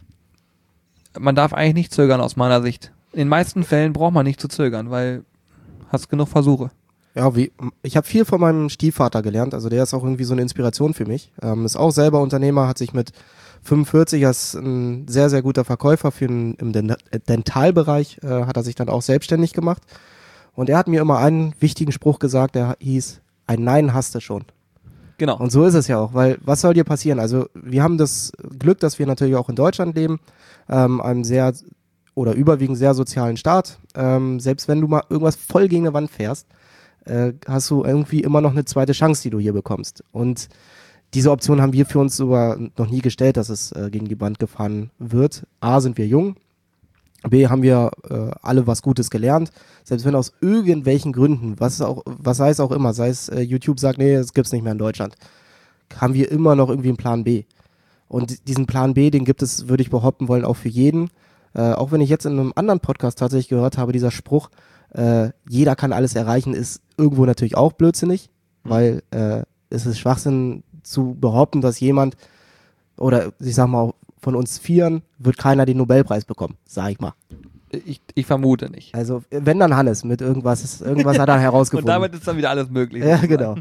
Man darf eigentlich nicht zögern aus meiner Sicht. In den meisten Fällen braucht man nicht zu zögern, weil hast genug Versuche. Ja, wie, ich habe viel von meinem Stiefvater gelernt, also der ist auch irgendwie so eine Inspiration für mich. Ähm, ist auch selber Unternehmer, hat sich mit fünfundvierzig als ein sehr, sehr guter Verkäufer für einen, im Dentalbereich, äh, hat er sich dann auch selbstständig gemacht. Und er hat mir immer einen wichtigen Spruch gesagt, der hieß, ein Nein hast du schon. Genau. Und so ist es ja auch, weil was soll dir passieren? Also wir haben das Glück, dass wir natürlich auch in Deutschland leben, ähm, einem sehr oder überwiegend sehr sozialen Staat. Ähm, selbst wenn du mal irgendwas voll gegen eine Wand fährst, äh, hast du irgendwie immer noch eine zweite Chance, die du hier bekommst. Und diese Option haben wir für uns sogar noch nie gestellt, dass es äh, gegen die Wand gefahren wird. A, sind wir jung. B, haben wir äh, alle was Gutes gelernt, selbst wenn aus irgendwelchen Gründen, was auch, was sei es auch immer, sei es äh, YouTube sagt, nee, das gibt's nicht mehr in Deutschland, haben wir immer noch irgendwie einen Plan B. Und diesen Plan B, den gibt es, würde ich behaupten wollen, auch für jeden. Äh, auch wenn ich jetzt in einem anderen Podcast tatsächlich gehört habe, dieser Spruch, äh, jeder kann alles erreichen, ist irgendwo natürlich auch blödsinnig, mhm. weil äh, es ist Schwachsinn zu behaupten, dass jemand, oder ich sag mal auch von uns Vieren, wird keiner den Nobelpreis bekommen, sag ich mal. Ich, ich vermute nicht. Also wenn dann Hannes mit irgendwas, irgendwas hat er herausgefunden. Und damit ist dann wieder alles möglich. Ja, genau.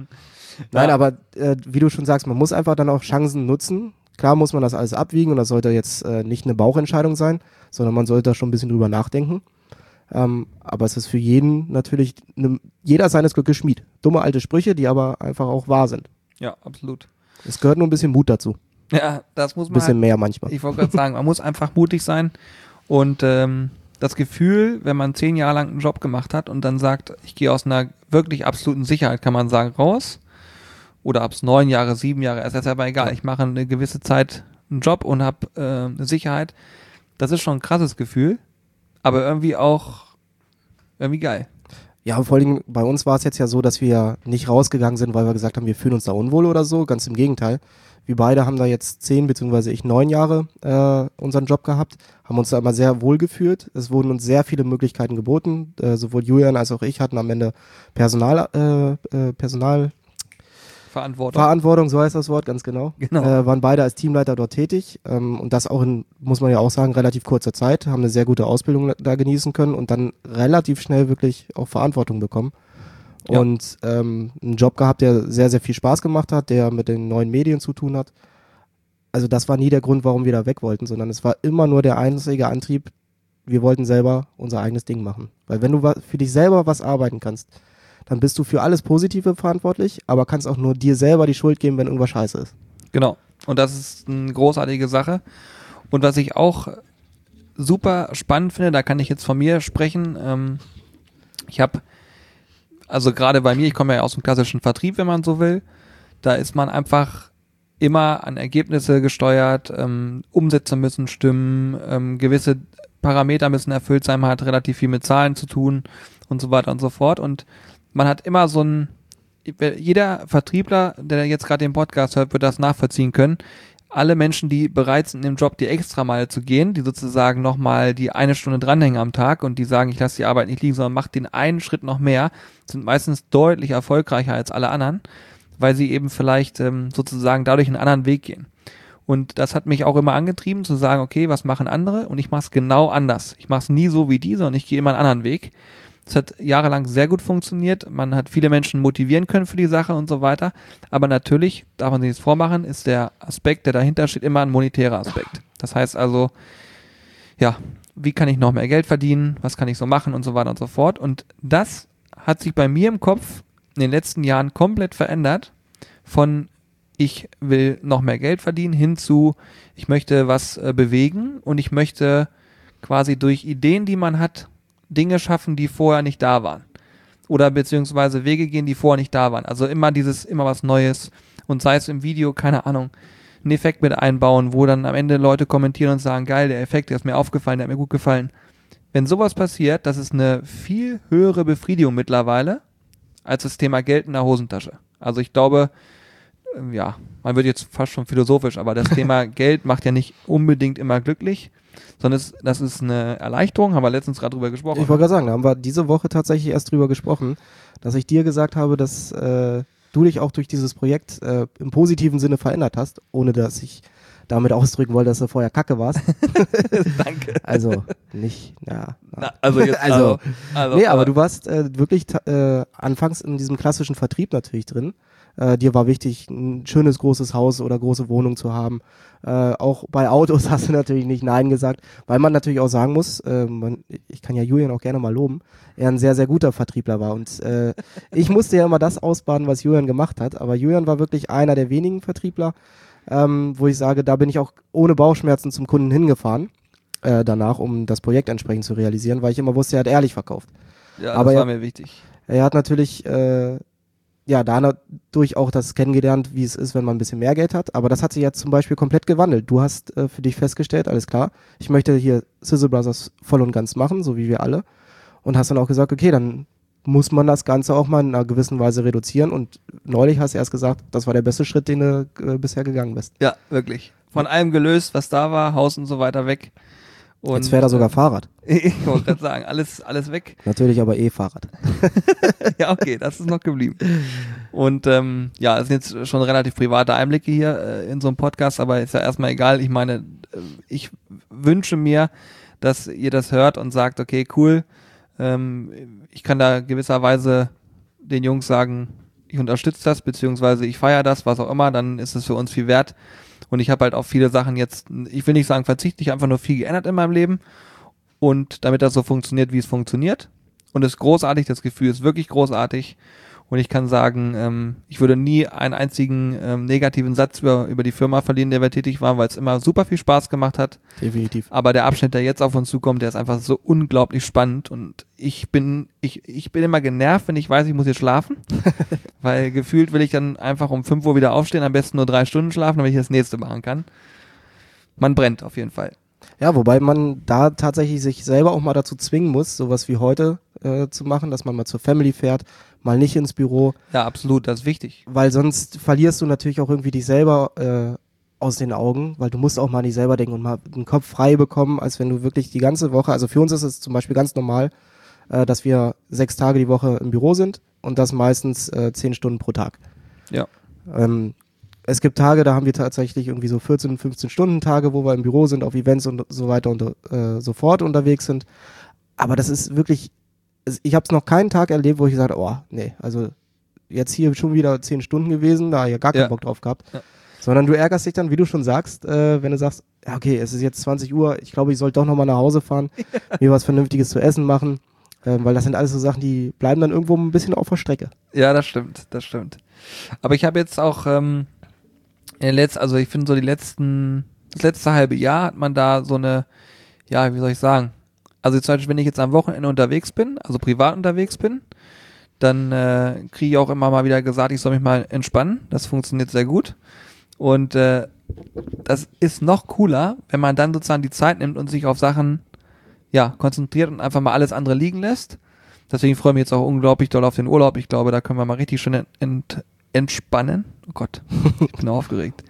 Nein, aber äh, wie du schon sagst, man muss einfach dann auch Chancen nutzen. Klar muss man das alles abwiegen und das sollte jetzt äh, nicht eine Bauchentscheidung sein, sondern man sollte da schon ein bisschen drüber nachdenken. Ähm, aber es ist für jeden natürlich, ne, jeder seines Glückes Schmied. Dumme alte Sprüche, die aber einfach auch wahr sind. Ja, absolut. Es gehört nur ein bisschen Mut dazu. Ja, das muss man. Ein bisschen halt, mehr manchmal. Ich wollte gerade sagen, man muss einfach mutig sein und ähm, das Gefühl, wenn man zehn Jahre lang einen Job gemacht hat und dann sagt, ich gehe aus einer wirklich absoluten Sicherheit, kann man sagen, raus, oder ob es neun Jahre, sieben Jahre, ist jetzt aber egal, ich mache eine gewisse Zeit einen Job und habe äh, eine Sicherheit, das ist schon ein krasses Gefühl, aber irgendwie auch irgendwie geil. Ja, und vor allem bei uns war es jetzt ja so, dass wir nicht rausgegangen sind, weil wir gesagt haben, wir fühlen uns da unwohl oder so, ganz im Gegenteil. Wir beide haben da jetzt zehn, beziehungsweise ich neun Jahre äh, unseren Job gehabt, haben uns da immer sehr wohl gefühlt. Es wurden uns sehr viele Möglichkeiten geboten. Äh, sowohl Julian als auch ich hatten am Ende Personal, äh, äh, Personal Verantwortung. Verantwortung, so heißt das Wort, ganz genau. Genau. Äh, waren beide als Teamleiter dort tätig ähm, und das auch in, muss man ja auch sagen, relativ kurzer Zeit, haben eine sehr gute Ausbildung da genießen können und dann relativ schnell wirklich auch Verantwortung bekommen. Ja. Und ähm, einen Job gehabt, der sehr, sehr viel Spaß gemacht hat, der mit den neuen Medien zu tun hat. Also das war nie der Grund, warum wir da weg wollten, sondern es war immer nur der einzige Antrieb, wir wollten selber unser eigenes Ding machen. Weil wenn du für dich selber was arbeiten kannst, dann bist du für alles Positive verantwortlich, aber kannst auch nur dir selber die Schuld geben, wenn irgendwas scheiße ist. Genau. Und das ist eine großartige Sache. Und was ich auch super spannend finde, da kann ich jetzt von mir sprechen, ähm, ich habe, also gerade bei mir, ich komme ja aus dem klassischen Vertrieb, wenn man so will, da ist man einfach immer an Ergebnisse gesteuert, ähm, Umsätze müssen stimmen, ähm, gewisse Parameter müssen erfüllt sein, man hat relativ viel mit Zahlen zu tun und so weiter und so fort und man hat immer so ein, jeder Vertriebler, der jetzt gerade den Podcast hört, wird das nachvollziehen können. Alle Menschen, die bereit sind, im Job die Extrameile zu gehen, die sozusagen nochmal die eine Stunde dranhängen am Tag und die sagen, ich lasse die Arbeit nicht liegen, sondern mach den einen Schritt noch mehr, sind meistens deutlich erfolgreicher als alle anderen, weil sie eben vielleicht ähm, sozusagen dadurch einen anderen Weg gehen. Und das hat mich auch immer angetrieben, zu sagen, okay, was machen andere? Und ich mache es genau anders. Ich mache es nie so wie die, sondern ich gehe immer einen anderen Weg. Es hat jahrelang sehr gut funktioniert. Man hat viele Menschen motivieren können für die Sache und so weiter. Aber natürlich, darf man sich das vormachen, ist der Aspekt, der dahinter steht, immer ein monetärer Aspekt. Das heißt also, ja, wie kann ich noch mehr Geld verdienen? Was kann ich so machen und so weiter und so fort. Und das hat sich bei mir im Kopf in den letzten Jahren komplett verändert. Von ich will noch mehr Geld verdienen hin zu ich möchte was äh, bewegen und ich möchte quasi durch Ideen, die man hat, Dinge schaffen, die vorher nicht da waren. Oder beziehungsweise Wege gehen, die vorher nicht da waren. Also immer dieses, immer was Neues. Und sei es im Video, keine Ahnung, einen Effekt mit einbauen, wo dann am Ende Leute kommentieren und sagen, geil, der Effekt, der ist mir aufgefallen, der hat mir gut gefallen. Wenn sowas passiert, das ist eine viel höhere Befriedigung mittlerweile, als das Thema Geld in der Hosentasche. Also ich glaube, ja, man wird jetzt fast schon philosophisch, aber das Thema Geld macht ja nicht unbedingt immer glücklich, sondern es, das ist eine Erleichterung, haben wir letztens gerade drüber gesprochen. Ich wollte gerade sagen, da haben wir diese Woche tatsächlich erst drüber gesprochen, dass ich dir gesagt habe, dass äh, du dich auch durch dieses Projekt äh, im positiven Sinne verändert hast, ohne dass ich damit ausdrücken wollte, dass du vorher Kacke warst. Danke. Also nicht, ja. Na, also jetzt, also, also, also, nee, aber du warst äh, wirklich äh, anfangs in diesem klassischen Vertrieb natürlich drin. Äh, dir war wichtig, ein schönes großes Haus oder große Wohnung zu haben. Äh, auch bei Autos hast du natürlich nicht Nein gesagt, weil man natürlich auch sagen muss, äh, man, ich kann ja Julian auch gerne mal loben, er ein sehr, sehr guter Vertriebler war. Und äh, ich musste ja immer das ausbaden, was Julian gemacht hat. Aber Julian war wirklich einer der wenigen Vertriebler, ähm, wo ich sage, da bin ich auch ohne Bauchschmerzen zum Kunden hingefahren, äh, danach, um das Projekt entsprechend zu realisieren, weil ich immer wusste, er hat ehrlich verkauft. Ja, aber das war er, mir wichtig. Er hat natürlich äh, ja, dadurch auch das kennengelernt, wie es ist, wenn man ein bisschen mehr Geld hat. Aber das hat sich jetzt zum Beispiel komplett gewandelt. Du hast äh, für dich festgestellt, alles klar, ich möchte hier Sizzle Brothers voll und ganz machen, so wie wir alle. Und hast dann auch gesagt, okay, dann muss man das Ganze auch mal in einer gewissen Weise reduzieren. Und neulich hast du erst gesagt, das war der beste Schritt, den du äh, bisher gegangen bist. Ja, wirklich. Von allem gelöst, was da war, Haus und so weiter weg. Und jetzt fährt er sogar äh, Fahrrad. Ich wollte gerade sagen, alles, alles weg. Natürlich aber E-Fahrrad. Ja, okay, das ist noch geblieben. Und ähm, ja, es sind jetzt schon relativ private Einblicke hier äh, in so einem Podcast, aber ist ja erstmal egal. Ich meine, äh, ich wünsche mir, dass ihr das hört und sagt, okay, cool, ähm, ich kann da gewisserweise den Jungs sagen, ich unterstütze das, beziehungsweise ich feiere das, was auch immer, dann ist es für uns viel wert. Und ich habe halt auf viele Sachen jetzt, ich will nicht sagen verzichte, ich habe einfach nur viel geändert in meinem Leben. Und damit das so funktioniert, wie es funktioniert. Und es ist großartig, das Gefühl ist wirklich großartig. Und ich kann sagen, ähm, ich würde nie einen einzigen ähm, negativen Satz über, über die Firma verlieren, in der wir tätig waren, weil es immer super viel Spaß gemacht hat. Definitiv. Aber der Abschnitt, der jetzt auf uns zukommt, der ist einfach so unglaublich spannend. Und ich bin, ich, ich bin immer genervt, wenn ich weiß, ich muss jetzt schlafen. Weil gefühlt will ich dann einfach um fünf Uhr wieder aufstehen, am besten nur drei Stunden schlafen, damit ich das nächste machen kann. Man brennt auf jeden Fall. Ja, wobei man da tatsächlich sich selber auch mal dazu zwingen muss, sowas wie heute äh, zu machen, dass man mal zur Family fährt, mal nicht ins Büro. Ja, absolut, das ist wichtig. Weil sonst verlierst du natürlich auch irgendwie dich selber äh, aus den Augen, weil du musst auch mal an dich selber denken und mal den Kopf frei bekommen, als wenn du wirklich die ganze Woche, also für uns ist es zum Beispiel ganz normal, äh, dass wir sechs Tage die Woche im Büro sind und das meistens äh, zehn Stunden pro Tag. Ja. Ähm, Es gibt Tage, da haben wir tatsächlich irgendwie so vierzehn, fünfzehn Stunden Tage, wo wir im Büro sind, auf Events und so weiter und äh, so fort unterwegs sind. Aber das ist wirklich, ich habe es noch keinen Tag erlebt, wo ich gesagt habe, oh, nee, also jetzt hier schon wieder zehn Stunden gewesen, da habe ich ja gar keinen Ja. Bock drauf gehabt. Ja. Sondern du ärgerst dich dann, wie du schon sagst, äh, wenn du sagst, ja, okay, es ist jetzt zwanzig Uhr, ich glaube, ich soll doch nochmal nach Hause fahren, mir was Vernünftiges zu essen machen, äh, weil das sind alles so Sachen, die bleiben dann irgendwo ein bisschen auf der Strecke. Ja, das stimmt, das stimmt. Aber ich habe jetzt auch, ähm, in den letzten, also ich finde so die letzten, das letzte halbe Jahr hat man da so eine, ja, wie soll ich sagen, also zum Beispiel, wenn ich jetzt am Wochenende unterwegs bin, also privat unterwegs bin, dann äh, kriege ich auch immer mal wieder gesagt, ich soll mich mal entspannen, das funktioniert sehr gut und äh, das ist noch cooler, wenn man dann sozusagen die Zeit nimmt und sich auf Sachen, ja, konzentriert und einfach mal alles andere liegen lässt. Deswegen freue ich mich jetzt auch unglaublich doll auf den Urlaub, ich glaube, da können wir mal richtig schön ent entspannen. Oh Gott, ich bin aufgeregt.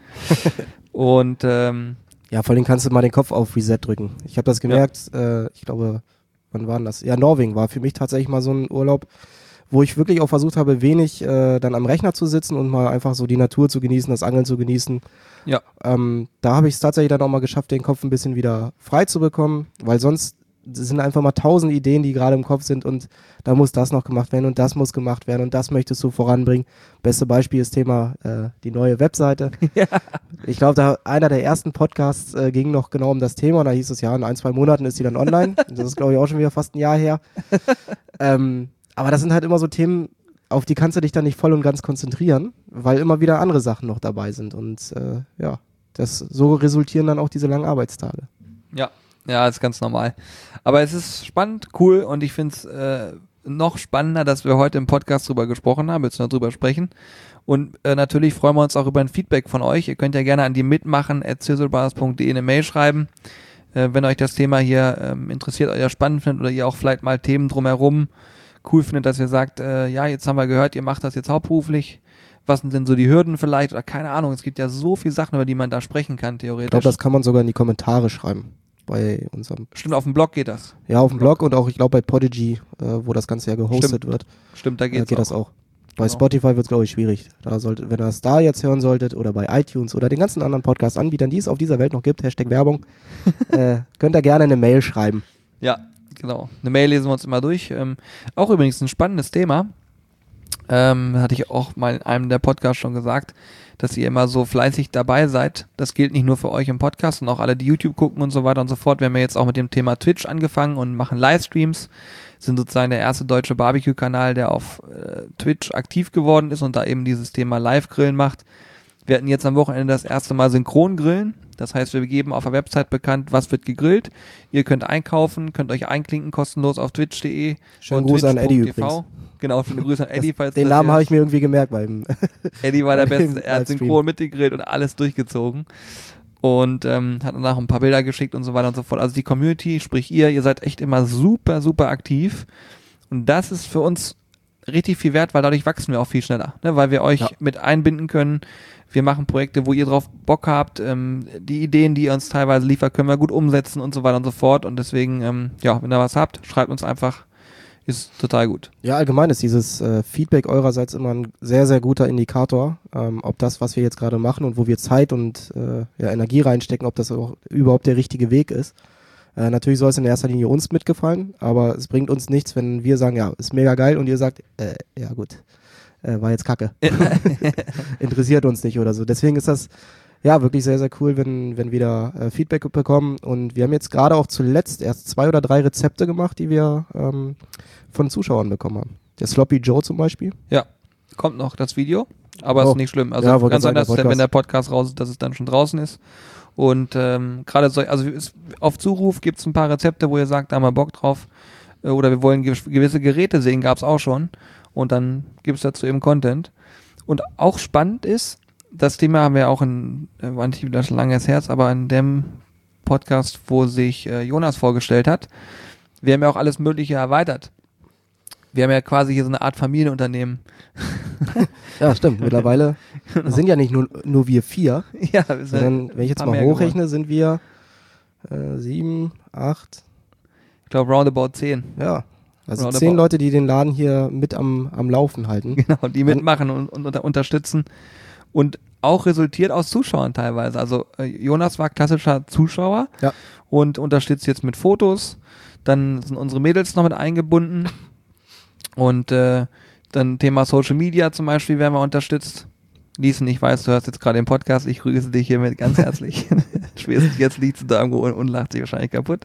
Und ähm, Ja, vor allem kannst du mal den Kopf auf Reset drücken. Ich habe das gemerkt, ja. äh, ich glaube, wann war denn das? Ja, Norwegen war für mich tatsächlich mal so ein Urlaub, wo ich wirklich auch versucht habe, wenig äh, dann am Rechner zu sitzen und mal einfach so die Natur zu genießen, das Angeln zu genießen. Ja. Ähm, da habe ich es tatsächlich dann auch mal geschafft, den Kopf ein bisschen wieder frei zu bekommen, weil sonst sind einfach mal tausend Ideen, die gerade im Kopf sind und da muss das noch gemacht werden und das muss gemacht werden und das möchtest du voranbringen. Beste Beispiel ist Thema äh, die neue Webseite. Ja. Ich glaube, da einer der ersten Podcasts äh, ging noch genau um das Thema und da hieß es, ja, in ein, zwei Monaten ist die dann online. Das ist, glaube ich, auch schon wieder fast ein Jahr her. ähm, aber das sind halt immer so Themen, auf die kannst du dich dann nicht voll und ganz konzentrieren, weil immer wieder andere Sachen noch dabei sind und äh, ja, das, so resultieren dann auch diese langen Arbeitstage. Ja. Ja, ist ganz normal. Aber es ist spannend, cool und ich finde es äh, noch spannender, dass wir heute im Podcast drüber gesprochen haben, jetzt noch drüber sprechen. Und äh, natürlich freuen wir uns auch über ein Feedback von euch. Ihr könnt ja gerne an die mitmachen at sizzlebars punkt de eine Mail schreiben, äh, wenn euch das Thema hier ähm, interessiert, euer spannend findet oder ihr auch vielleicht mal Themen drumherum cool findet, dass ihr sagt, äh, ja, jetzt haben wir gehört, ihr macht das jetzt hauptberuflich. Was sind denn so die Hürden vielleicht? Oder keine Ahnung, es gibt ja so viele Sachen, über die man da sprechen kann, theoretisch. Ich glaube, das kann man sogar in die Kommentare schreiben. Bei unserem Stimmt, auf dem Blog geht das. Ja, auf dem Blog und auch, ich glaube, bei Podigy, äh, wo das Ganze ja gehostet Stimmt. wird. Stimmt, da geht's äh, geht auch. das auch. Bei Genau. Spotify wird es, glaube ich, schwierig. Da sollte, wenn ihr das da jetzt hören solltet oder bei iTunes oder den ganzen anderen Podcast-Anbietern, die es auf dieser Welt noch gibt, Hashtag Werbung, äh, könnt ihr gerne eine Mail schreiben. Ja, genau. Eine Mail lesen wir uns immer durch. Ähm, auch übrigens ein spannendes Thema. Ähm, hatte ich auch mal in einem der Podcasts schon gesagt, dass ihr immer so fleißig dabei seid. Das gilt nicht nur für euch im Podcast und auch alle, die YouTube gucken und so weiter und so fort. Wir haben ja jetzt auch mit dem Thema Twitch angefangen und machen Livestreams. Sind sozusagen der erste deutsche Barbecue-Kanal, der auf äh, Twitch aktiv geworden ist und da eben dieses Thema Live-Grillen macht. Wir hatten jetzt am Wochenende das erste Mal Synchron-Grillen. Das heißt, wir geben auf der Website bekannt, was wird gegrillt. Ihr könnt einkaufen, könnt euch einklinken kostenlos auf twitch punkt de. Schönen Gruß an Eddie übrigens. Genau, schöne Grüße an Eddie. Falls Den das Namen hier- habe ich mir irgendwie gemerkt beim Eddie war der beim Beste, er hat Livestream. synchron mitgegrillt und alles durchgezogen. Und ähm, hat danach ein paar Bilder geschickt und so weiter und so fort. Also die Community, sprich ihr, ihr seid echt immer super, super aktiv. Und das ist für uns richtig viel wert, weil dadurch wachsen wir auch viel schneller. Ne? Weil wir euch Ja. mit einbinden können. Wir machen Projekte, wo ihr drauf Bock habt. Ähm, die Ideen, die ihr uns teilweise liefert, können wir gut umsetzen und so weiter und so fort. Und deswegen, ähm, ja, wenn ihr was habt, schreibt uns einfach. Ist total gut. Ja, allgemein ist dieses äh, Feedback eurerseits immer ein sehr, sehr guter Indikator, ähm, ob das, was wir jetzt gerade machen und wo wir Zeit und äh, ja, Energie reinstecken, ob das auch überhaupt der richtige Weg ist. Äh, natürlich soll es in erster Linie uns mitgefallen, aber es bringt uns nichts, wenn wir sagen, ja, ist mega geil und ihr sagt, äh, ja gut, äh, war jetzt Kacke. Interessiert uns nicht oder so. Deswegen ist das ja wirklich sehr, sehr cool, wenn, wenn wir da äh, Feedback bekommen. Und wir haben jetzt gerade auch zuletzt erst zwei oder drei Rezepte gemacht, die wir ähm, von Zuschauern bekommen haben. Der Sloppy Joe zum Beispiel. Ja, kommt noch das Video, aber Oh. ist nicht schlimm. Also Ja, wollte kann sein, sagen, der dass dann, Podcast. wenn der Podcast raus ist, dass es dann schon draußen ist. Und ähm, gerade so, also es, auf Zuruf gibt es ein paar Rezepte, wo ihr sagt, da haben wir Bock drauf. Äh, Oder wir wollen ge- gewisse Geräte sehen, gab es auch schon. Und dann gibt es dazu eben Content. Und auch spannend ist, das Thema haben wir auch in, äh, war nicht wieder schon lange das Herz, aber in dem Podcast, wo sich äh, Jonas vorgestellt hat, wir haben ja auch alles Mögliche erweitert. Wir haben ja quasi hier so eine Art Familienunternehmen. Ja, stimmt. Mittlerweile sind ja nicht nur, nur wir vier, Ja, wir sind sondern wenn ich jetzt ein mal paar mehr hochrechne, sind wir äh, sieben, acht, Ich glaube, roundabout zehn. ja. Also Roundabout. zehn Leute, die den Laden hier mit am, am Laufen halten. Genau, die mitmachen und, und unter, unterstützen. Und auch resultiert aus Zuschauern teilweise. Also äh, Jonas war klassischer Zuschauer Ja. und unterstützt jetzt mit Fotos. Dann sind unsere Mädels noch mit eingebunden. Und äh, dann Thema Social Media zum Beispiel werden wir unterstützt. Ließen, ich weiß, du hörst jetzt gerade den Podcast, ich grüße dich hiermit ganz herzlich. Spätestens jetzt liegt sie da irgendwo und, und lacht sich wahrscheinlich kaputt.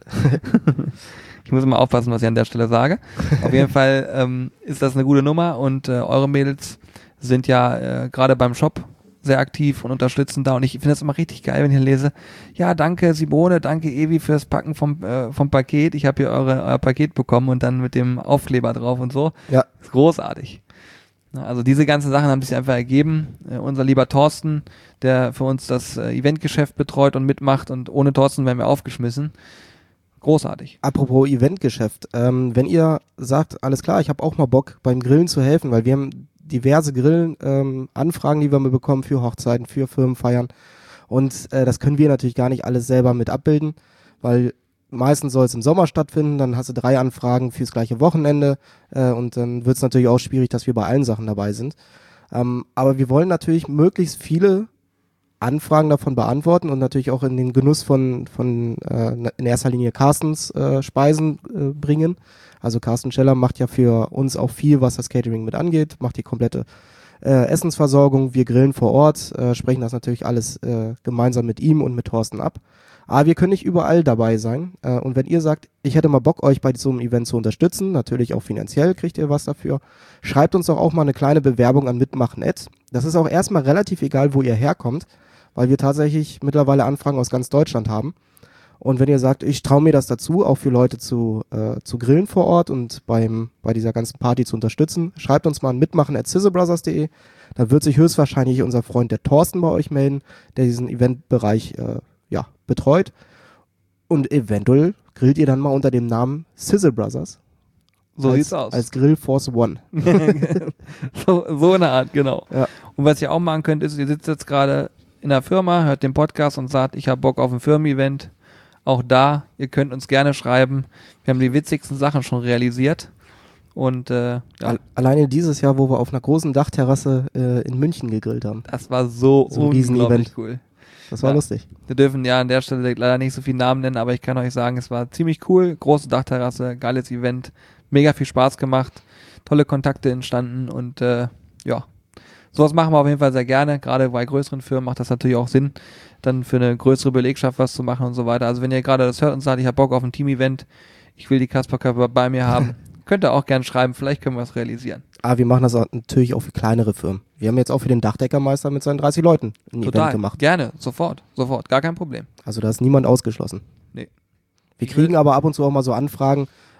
Ich muss immer aufpassen, was ich an der Stelle sage. Auf jeden Fall ähm, ist das eine gute Nummer und äh, eure Mädels sind ja äh, gerade beim Shop sehr aktiv und unterstützen da und ich finde das immer richtig geil, wenn ich lese, ja, danke Simone, danke Evi fürs Packen vom, äh, vom Paket, ich habe hier eure, euer Paket bekommen und dann mit dem Aufkleber drauf und so. Ja. Ist großartig. Na, Also diese ganzen Sachen haben sich einfach ergeben. Äh, unser lieber Thorsten, der für uns das äh, Eventgeschäft betreut und mitmacht und ohne Thorsten wären wir aufgeschmissen. Großartig. Apropos Eventgeschäft, ähm, wenn ihr sagt, alles klar, ich habe auch mal Bock beim Grillen zu helfen, weil wir haben diverse Grillen, ähm, Anfragen, die wir mal bekommen für Hochzeiten, für Firmenfeiern und äh, das können wir natürlich gar nicht alles selber mit abbilden, weil meistens soll es im Sommer stattfinden, dann hast du drei Anfragen fürs gleiche Wochenende äh, und dann wird es natürlich auch schwierig, dass wir bei allen Sachen dabei sind. Ähm, aber wir wollen natürlich möglichst viele Anfragen davon beantworten und natürlich auch in den Genuss von, von äh, in erster Linie Carstens äh, Speisen äh, bringen. Also Carsten Scheller macht ja für uns auch viel, was das Catering mit angeht, macht die komplette äh, Essensversorgung, wir grillen vor Ort, äh, sprechen das natürlich alles äh, gemeinsam mit ihm und mit Thorsten ab. Aber wir können nicht überall dabei sein. Äh, und wenn ihr sagt, ich hätte mal Bock, euch bei so einem Event zu unterstützen, natürlich auch finanziell kriegt ihr was dafür, schreibt uns doch auch mal eine kleine Bewerbung an Mitmachen Ad. Das ist auch erstmal relativ egal, wo ihr herkommt, weil wir tatsächlich mittlerweile Anfragen aus ganz Deutschland haben. Und wenn ihr sagt, ich traue mir das dazu, auch für Leute zu, äh, zu grillen vor Ort und beim, bei dieser ganzen Party zu unterstützen, schreibt uns mal an mitmachen at sizzlebrothers punkt de. Da wird sich höchstwahrscheinlich unser Freund der Thorsten bei euch melden, der diesen Eventbereich äh, ja, betreut. Und eventuell grillt ihr dann mal unter dem Namen Sizzle Brothers. So als, sieht's aus. Als Grill Force One. so, so eine Art, genau. Ja. Und was ihr auch machen könnt, ist, ihr sitzt jetzt gerade in der Firma, hört den Podcast und sagt, ich habe Bock auf ein Firmen-Event. Auch da, ihr könnt uns gerne schreiben. Wir haben die witzigsten Sachen schon realisiert. Und äh, ja, Al- Alleine dieses Jahr, wo wir auf einer großen Dachterrasse äh, in München gegrillt haben. das war so, So ein Riesenevent. unglaublich cool. Das war Ja. lustig. Wir dürfen ja an der Stelle leider nicht so viele Namen nennen, aber ich kann euch sagen, es war ziemlich cool. Große Dachterrasse, geiles Event, mega viel Spaß gemacht, tolle Kontakte entstanden und äh, ja, sowas machen wir auf jeden Fall sehr gerne. Gerade bei größeren Firmen macht das natürlich auch Sinn, dann für eine größere Belegschaft was zu machen und so weiter. Also wenn ihr gerade das hört und sagt, ich habe Bock auf ein Team-Event, ich will die Kasperkörper bei mir haben, könnt ihr auch gerne schreiben, vielleicht können wir es realisieren. Aber wir machen das auch natürlich auch für kleinere Firmen. Wir haben jetzt auch für den Dachdeckermeister mit seinen dreißig Leuten ein Total, Event gemacht. gerne, sofort, sofort, gar kein Problem. Also da ist niemand ausgeschlossen. Nee. Wir Ich kriegen will- aber ab und zu auch mal so Anfragen,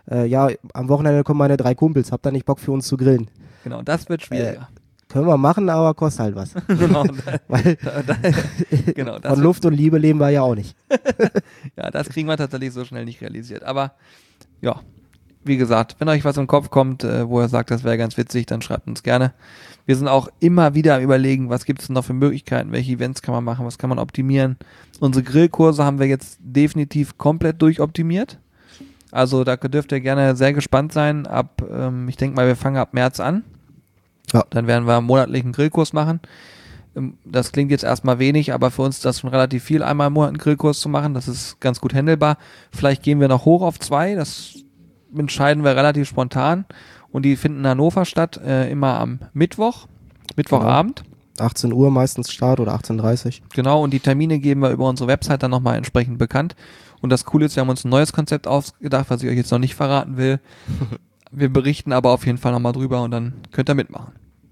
äh, ja, am Wochenende kommen meine drei Kumpels, habt ihr nicht Bock für uns zu grillen? Genau, das wird schwieriger. Äh, können wir machen, aber kostet halt was. Genau, Weil da, da, genau, das von wird, Luft und Liebe leben wir ja auch nicht. ja, das kriegen wir tatsächlich so schnell nicht realisiert. Aber ja, wie gesagt, wenn euch was im Kopf kommt, äh, wo ihr sagt, das wäre ganz witzig, dann schreibt uns gerne. Wir sind auch immer wieder am Überlegen, was gibt es noch für Möglichkeiten, welche Events kann man machen, was kann man optimieren. Unsere Grillkurse haben wir jetzt definitiv komplett durchoptimiert. Also da dürft ihr gerne sehr gespannt sein. Ab, ähm, ich denke mal, wir fangen ab März an. Ja. Dann werden wir einen monatlichen Grillkurs machen. Ähm, Das klingt jetzt erstmal wenig, aber für uns ist das schon relativ viel, einmal im Monat einen Grillkurs zu machen. Das ist ganz gut handelbar. Vielleicht gehen wir noch hoch auf zwei. Das entscheiden wir relativ spontan. Und die finden in Hannover statt, äh, immer am Mittwoch, Mittwochabend. achtzehn Uhr meistens Start oder achtzehn Uhr dreißig. Genau, und die Termine geben wir über unsere Website dann nochmal entsprechend bekannt. Und das Coole ist, wir haben uns ein neues Konzept ausgedacht, was ich euch jetzt noch nicht verraten will. Wir berichten aber auf jeden Fall nochmal drüber und dann könnt ihr mitmachen.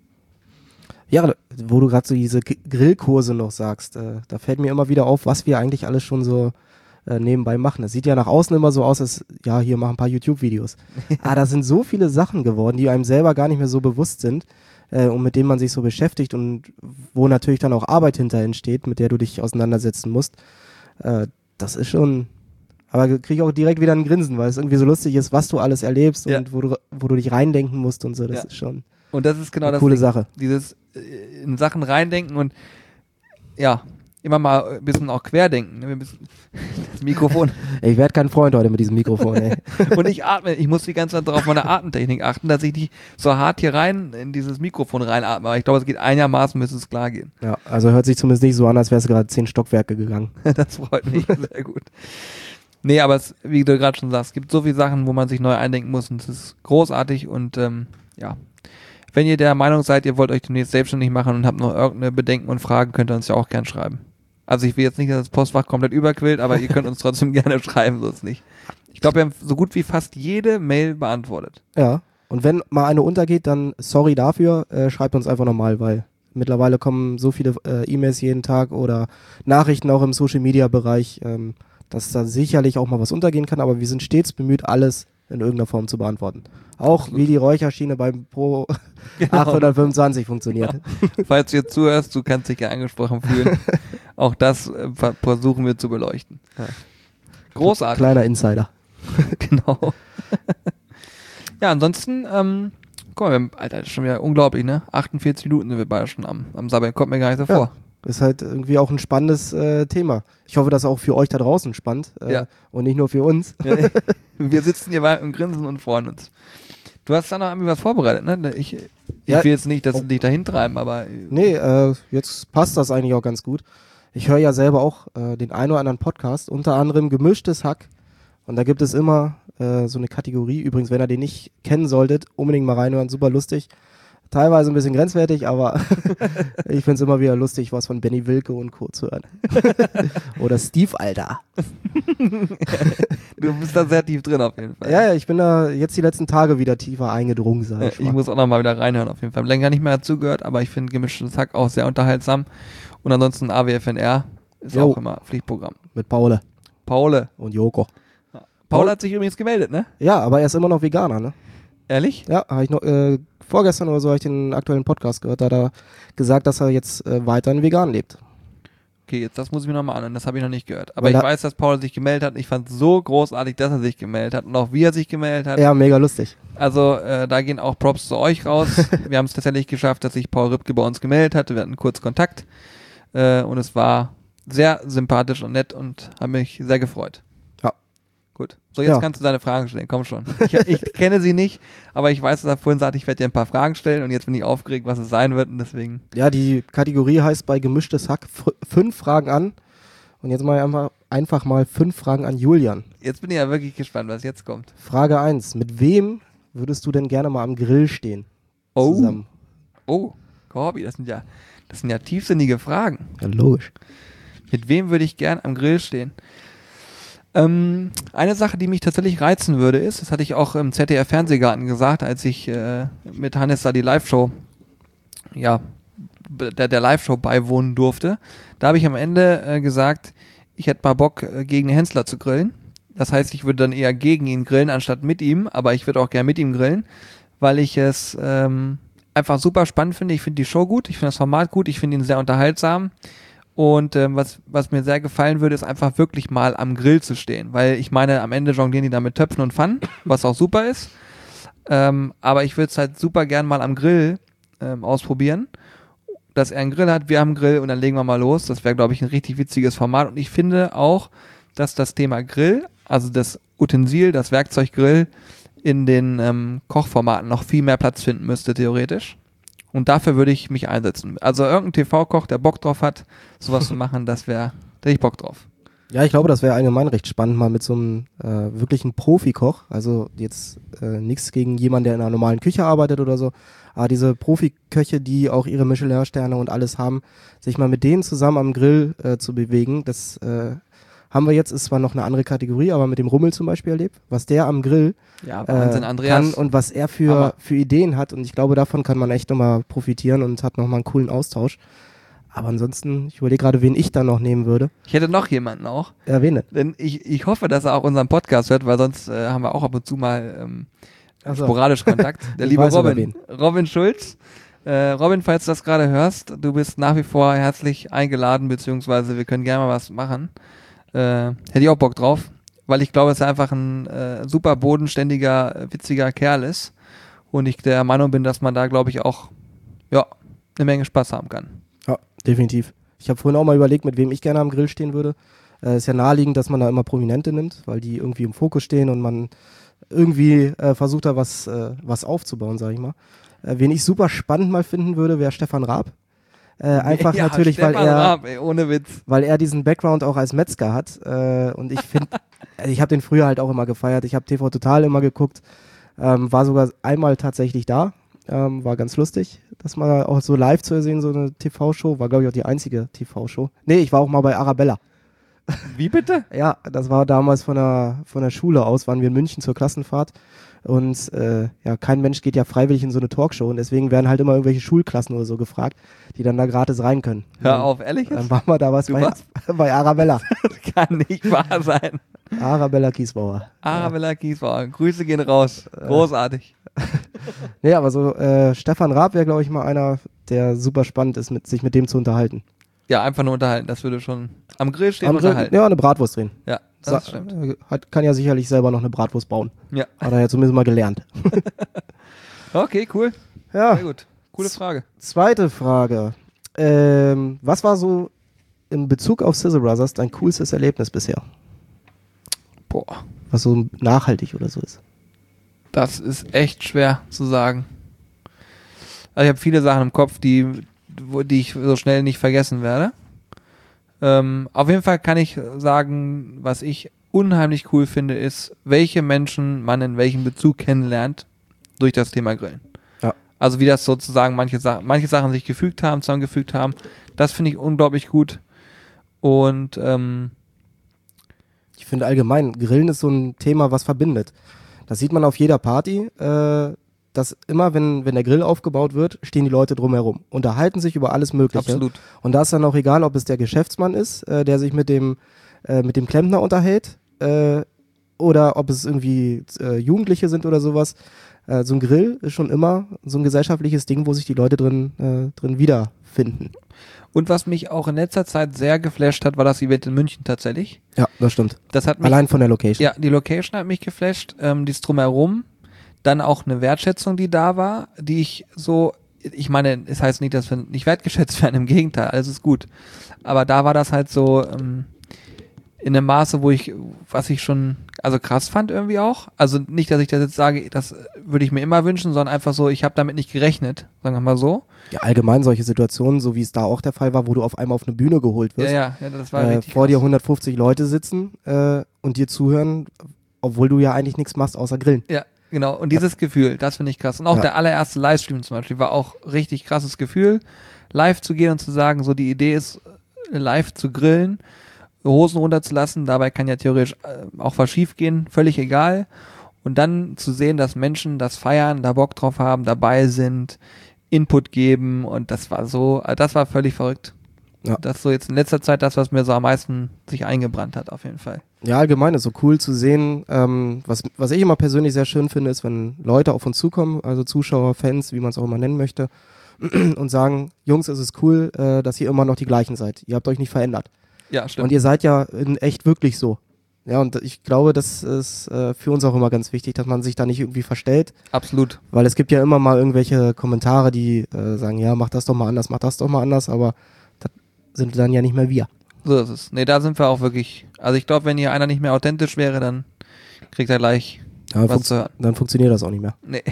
Ja, wo du gerade so diese G- Grillkurse noch sagst, äh, da fällt mir immer wieder auf, was wir eigentlich alles schon so äh, nebenbei machen. Das sieht ja nach außen immer so aus, als, ja, hier machen ein paar YouTube-Videos. Aber da sind so viele Sachen geworden, die einem selber gar nicht mehr so bewusst sind äh, und mit denen man sich so beschäftigt und wo natürlich dann auch Arbeit hinterhin steht, mit der du dich auseinandersetzen musst. Äh, das ist schon, aber kriege ich auch direkt wieder ein Grinsen, weil es irgendwie so lustig ist, was du alles erlebst Ja. und wo du, wo du dich reindenken musst und so. Das Ja. ist schon Und das ist genau eine das coole Ding. Sache. Dieses äh, in Sachen reindenken und ja, immer mal ein bisschen auch querdenken. ne? Wir müssen das Mikrofon. Ich werde kein Freund heute mit diesem Mikrofon, ey. Und ich atme, ich muss die ganze Zeit auf meine Atemtechnik achten, dass ich nicht so hart hier rein in dieses Mikrofon reinatme. Aber ich glaube, es geht einigermaßen, müsste es klar gehen. Ja, also hört sich zumindest nicht so an, als wärst du gerade zehn Stockwerke gegangen. Das freut mich sehr gut. Nee, aber es, wie du gerade schon sagst, es gibt so viele Sachen, wo man sich neu eindenken muss und es ist großartig und ähm, ja. Wenn ihr der Meinung seid, ihr wollt euch demnächst selbstständig machen und habt noch irgendeine Bedenken und Fragen, könnt ihr uns ja auch gern schreiben. Also ich will jetzt nicht, dass das Postfach komplett überquillt, aber ihr könnt uns trotzdem gerne schreiben, so ist nicht. Ich glaube, wir haben so gut wie fast jede Mail beantwortet. Ja, und wenn mal eine untergeht, dann sorry dafür, äh, schreibt uns einfach nochmal, weil mittlerweile kommen so viele äh, E-Mails jeden Tag oder Nachrichten auch im Social-Media-Bereich, ähm, dass da sicherlich auch mal was untergehen kann, aber wir sind stets bemüht, alles in irgendeiner Form zu beantworten. Auch Absolut. wie die Räucherschiene beim Pro Genau. achthundertfünfundzwanzig funktioniert. Falls du jetzt zuhörst, du kannst dich ja angesprochen fühlen. Auch das äh, ver- versuchen wir zu beleuchten. Ja. Großartig. Kleiner Insider. Genau. Ja, ansonsten, ähm, guck mal, wir haben, Alter, das ist schon wieder unglaublich, ne? achtundvierzig Minuten sind wir beide schon am, am Sabbeln. Kommt mir gar nicht so Ja. vor. Ist halt irgendwie auch ein spannendes äh, Thema. Ich hoffe, das ist auch für euch da draußen spannend äh, Ja. und nicht nur für uns. Ja, wir sitzen hier bei und grinsen und freuen uns. Du hast da noch irgendwie was vorbereitet, ne? Ich, ich Ja. will jetzt nicht, dass sie dich dahin treiben, aber Nee, äh, jetzt passt das eigentlich auch ganz gut. Ich höre ja selber auch äh, den einen oder anderen Podcast, unter anderem Gemischtes Hack. Und da gibt es immer äh, so eine Kategorie. Übrigens, wenn ihr den nicht kennen solltet, unbedingt mal reinhören, super lustig. Teilweise ein bisschen grenzwertig, aber ich finde es immer wieder lustig, was von Benny Wilke und Co. zu hören. Oder Steve, Alter. du bist da sehr tief drin auf jeden Fall. Ja, ja, ich bin da jetzt die letzten Tage wieder tiefer eingedrungen, sag ich Ich mal. muss auch noch mal wieder reinhören auf jeden Fall. Länger nicht mehr dazugehört, aber ich finde Gemischtes Hack auch sehr unterhaltsam. Und ansonsten A W F N R ist Jo. auch immer Pflichtprogramm. Mit Paule Paule. und Joko. Paul hat sich übrigens gemeldet, ne? Ja, aber er ist immer noch Veganer, ne? Ehrlich? Ja, habe ich noch, äh, vorgestern oder so habe ich den aktuellen Podcast gehört, da hat er gesagt, dass er jetzt äh, weiterhin vegan lebt. Okay, jetzt das muss ich mir nochmal anhören, das habe ich noch nicht gehört. Aber Weil ich da- weiß, dass Paul sich gemeldet hat. Ich fand es so großartig, dass er sich gemeldet hat und auch wie er sich gemeldet hat. Ja, mega lustig. Also äh, da gehen auch Props zu euch raus. Wir haben es tatsächlich geschafft, dass sich Paul Rübke bei uns gemeldet hatte. Wir hatten kurz Kontakt äh, und es war sehr sympathisch und nett und hat mich sehr gefreut. Ja. Gut. So, jetzt Ja. kannst du deine Fragen stellen. Komm schon. Ich, ich kenne sie nicht, aber ich weiß, dass er vorhin sagte, ich werde dir ein paar Fragen stellen und jetzt bin ich aufgeregt, was es sein wird und deswegen. Ja, die Kategorie heißt bei Gemischtes Hack f- fünf Fragen an. Und jetzt mal einfach, einfach mal fünf Fragen an Julian. Jetzt bin ich ja wirklich gespannt, was jetzt kommt. Frage eins. Mit wem würdest du denn gerne mal am Grill stehen? Oh. Zusammen. Oh, Corby, das sind ja, das sind ja tiefsinnige Fragen. Ja, logisch. Mit wem würde ich gern am Grill stehen? Ähm, eine Sache, die mich tatsächlich reizen würde, ist, das hatte ich auch im Z D F-Fernsehgarten gesagt, als ich äh, mit Hannes da die Live-Show, ja, der, der Live-Show beiwohnen durfte. Da habe ich am Ende äh, gesagt, ich hätte mal Bock, äh, gegen Hensler zu grillen. Das heißt, ich würde dann eher gegen ihn grillen, anstatt mit ihm, aber ich würde auch gerne mit ihm grillen, weil ich es ähm, einfach super spannend finde. Ich finde die Show gut, ich finde das Format gut, ich finde ihn sehr unterhaltsam. Und ähm, was, was mir sehr gefallen würde, ist einfach wirklich mal am Grill zu stehen, weil ich meine, am Ende jonglieren die da mit Töpfen und Pfannen, was auch super ist. Ähm, aber ich würde es halt super gern mal am Grill ähm, ausprobieren, dass er einen Grill hat, wir haben einen Grill und dann legen wir mal los. Das wäre, glaube ich, ein richtig witziges Format. Und ich finde auch, dass das Thema Grill, also das Utensil, das Werkzeug Grill, in den ähm, Kochformaten noch viel mehr Platz finden müsste, theoretisch. Und dafür würde ich mich einsetzen. Also irgendein T V-Koch, der Bock drauf hat, sowas zu machen, das wäre, da hätte ich Bock drauf. Ja, ich glaube, das wäre allgemein recht spannend, mal mit so einem äh, wirklichen Profikoch, also jetzt äh, nichts gegen jemanden, der in einer normalen Küche arbeitet oder so, aber diese Profiköche, die auch ihre Michelin-Sterne und alles haben, sich mal mit denen zusammen am Grill äh, zu bewegen, das äh, haben wir jetzt, ist zwar noch eine andere Kategorie, aber mit dem Rummel zum Beispiel erlebt, was der am Grill Ja, Wahnsinn, äh, Andreas. kann und was er für, für Ideen hat, und ich glaube, davon kann man echt nochmal profitieren und hat nochmal einen coolen Austausch. Aber ansonsten, ich überlege gerade, wen ich da noch nehmen würde. Ich hätte noch jemanden auch. Erwähne. Denn ich, ich hoffe, dass er auch unseren Podcast hört, weil sonst äh, haben wir auch ab und zu mal ähm, Ach so. sporadisch Kontakt. Der Ich liebe weiß sogar Robin. Robin Schulz. Äh, Robin, falls du das gerade hörst, du bist nach wie vor herzlich eingeladen, beziehungsweise wir können gerne mal was machen. Äh, hätte ich auch Bock drauf, weil ich glaube, dass er einfach ein äh, super bodenständiger, witziger Kerl ist und ich der Meinung bin, dass man da, glaube ich, auch ja, eine Menge Spaß haben kann. Ja, definitiv. Ich habe vorhin auch mal überlegt, mit wem ich gerne am Grill stehen würde. Äh, ist ja naheliegend, dass man da immer Prominente nimmt, weil die irgendwie im Fokus stehen und man irgendwie äh, versucht da was, äh, was aufzubauen, sag ich mal. Äh, wen ich super spannend mal finden würde, wäre Stefan Raab. Äh, einfach ja, natürlich, weil Stefan er, Raab, ey, ohne Witz. weil er diesen Background auch als Metzger hat. Äh, und ich finde, ich habe den früher halt auch immer gefeiert. Ich habe T V Total immer geguckt, ähm, war sogar einmal tatsächlich da. Ähm, war ganz lustig, das mal auch so live zu sehen, so eine T V-Show. War, glaube ich, auch die einzige T V-Show. Nee, ich war auch mal bei Arabella. Wie bitte? Ja, das war damals von der, von der Schule aus, waren wir in München zur Klassenfahrt. Und äh, ja, kein Mensch geht ja freiwillig in so eine Talkshow. Und deswegen werden halt immer irgendwelche Schulklassen oder so gefragt, die dann da gratis rein können. Hör dann, auf, ehrlich jetzt? Dann waren wir da was Du bei, warst- bei Arabella. Das kann nicht wahr sein. Arabella Kiesbauer. Arabella Kiesbauer, Grüße gehen raus. Großartig. Nee, aber so äh, Stefan Raab wäre, glaube ich, mal einer, der super spannend ist, mit, sich mit dem zu unterhalten. Ja, einfach nur unterhalten, das würde schon am Grill stehen Am und Grill, unterhalten. ja, eine Bratwurst drehen. Ja, Sa das stimmt. äh, hat, kann ja sicherlich selber noch eine Bratwurst bauen. Ja. Hat er ja zumindest mal gelernt. Okay, cool. Ja, Sehr gut. Coole Frage. zweite Frage. Ähm, was war so in Bezug auf Sizzle Brothers dein coolstes Erlebnis bisher? Boah, Was so nachhaltig oder so ist? das ist echt schwer zu sagen. Also ich habe viele Sachen im Kopf, die, wo, die ich so schnell nicht vergessen werde. Ähm, auf jeden Fall kann ich sagen, was ich unheimlich cool finde, ist, welche Menschen man in welchem Bezug kennenlernt durch das Thema Grillen. Ja. Also wie das sozusagen manche, Sa- manche Sachen sich gefügt haben, zusammengefügt haben. Das finde ich unglaublich gut. Und ähm, Ich finde allgemein, Grillen ist so ein Thema, was verbindet. Das sieht man auf jeder Party, äh, dass immer, wenn, wenn der Grill aufgebaut wird, stehen die Leute drumherum, unterhalten sich über alles Mögliche. absolut. Und da ist dann auch egal, ob es der Geschäftsmann ist, äh, der sich mit dem, äh, mit dem Klempner unterhält, äh, oder ob es irgendwie äh, Jugendliche sind oder sowas. Äh, so ein Grill ist schon immer so ein gesellschaftliches Ding, wo sich die Leute drin, äh, drin wiederfinden. Und was mich auch in letzter Zeit sehr geflasht hat, war das Event in München tatsächlich. Ja, das stimmt. Das hat mich, Allein von der Location. ja, die Location hat mich geflasht, ähm, dies drumherum, dann auch eine Wertschätzung, die da war, die ich so, ich meine, es heißt nicht, dass wir nicht wertgeschätzt werden, im Gegenteil, alles ist gut. Aber da war das halt so ähm, in einem Maße, wo ich, was ich schon, also krass fand irgendwie auch. Also nicht, dass ich das jetzt sage, das würde ich mir immer wünschen, sondern einfach so, ich habe damit nicht gerechnet, sagen wir mal so. Ja, allgemein solche Situationen, so wie es da auch der Fall war, wo du auf einmal auf eine Bühne geholt Ja, wirst, ja, ja, das war äh, richtig vor dir krass. hundertfünfzig Leute sitzen äh, und dir zuhören, obwohl du ja eigentlich nichts machst außer grillen. Ja, genau. Und dieses Gefühl, das finde ich krass. Und auch Ja. der allererste Livestream zum Beispiel war auch richtig krasses Gefühl, live zu gehen und zu sagen, so die Idee ist, live zu grillen, Hosen runterzulassen. Dabei kann ja theoretisch äh, auch was schief gehen, völlig egal. Und dann zu sehen, dass Menschen das feiern, da Bock drauf haben, dabei sind, Input geben und das war so, das war völlig verrückt. Ja. Das ist so jetzt in letzter Zeit das, was mir so am meisten sich eingebrannt hat, auf jeden Fall. Ja, allgemein ist so cool zu sehen. Ähm, was, was ich immer persönlich sehr schön finde, ist, wenn Leute auf uns zukommen, also Zuschauer, Fans, wie man es auch immer nennen möchte, und sagen, Jungs, es ist cool, äh, dass ihr immer noch die gleichen seid. Ihr habt euch nicht verändert. Ja, stimmt. Und ihr seid ja in echt wirklich so. Ja, und ich glaube, das ist äh, für uns auch immer ganz wichtig, dass man sich da nicht irgendwie verstellt. Absolut. Weil es gibt ja immer mal irgendwelche Kommentare, die äh, sagen, ja, mach das doch mal anders, mach das doch mal anders, aber das sind dann ja nicht mehr wir. So ist es. Nee, da sind wir auch wirklich, also ich glaube, wenn hier einer nicht mehr authentisch wäre, dann kriegt er gleich Ja, was zu hören. dann funktioniert das auch nicht mehr. Nee.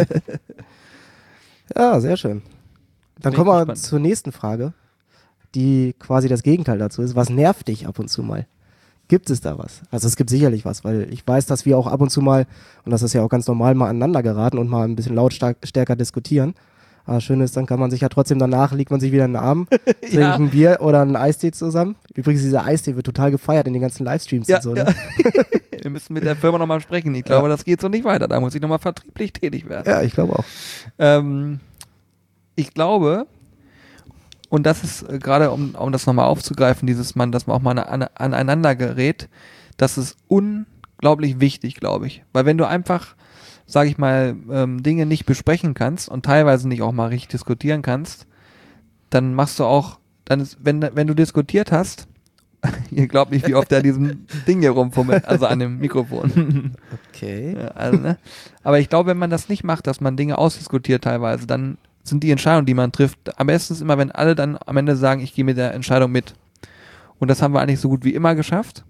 Ja, sehr schön. Dann Bin kommen wir gespannt. zur nächsten Frage, die quasi das Gegenteil dazu ist. Was nervt dich ab und zu mal? Gibt es da was? Also es gibt sicherlich was, weil ich weiß, dass wir auch ab und zu mal, und das ist ja auch ganz normal, mal aneinander geraten und mal ein bisschen lautstärker diskutieren. Aber schön ist, dann kann man sich ja trotzdem danach, liegt man sich wieder in den Arm, trinkt Ja. ein Bier oder einen Eistee zusammen. Übrigens, dieser Eistee wird total gefeiert in den ganzen Livestreams Ja, und so. ja. Ne? Wir müssen mit der Firma nochmal sprechen. Ich glaube, Ja. das geht so nicht weiter. Da muss ich nochmal vertrieblich tätig werden. Ja, ich glaube auch. Ähm, ich glaube, und das ist äh, gerade, um, um das nochmal aufzugreifen, dieses Mann, dass man auch mal an, aneinander gerät, das ist unglaublich wichtig, glaube ich. Weil wenn du einfach, sage ich mal, ähm, Dinge nicht besprechen kannst und teilweise nicht auch mal richtig diskutieren kannst, dann machst du auch, dann ist, wenn, wenn du diskutiert hast, ihr glaubt nicht, wie oft er an diesem Ding hier rumfummelt, also an dem Mikrofon. Okay. Ja, also, ne? Aber ich glaube, wenn man das nicht macht, dass man Dinge ausdiskutiert teilweise, dann sind die Entscheidungen, die man trifft, am besten ist immer, wenn alle dann am Ende sagen, ich gehe mit der Entscheidung mit. Und das haben wir eigentlich so gut wie immer geschafft.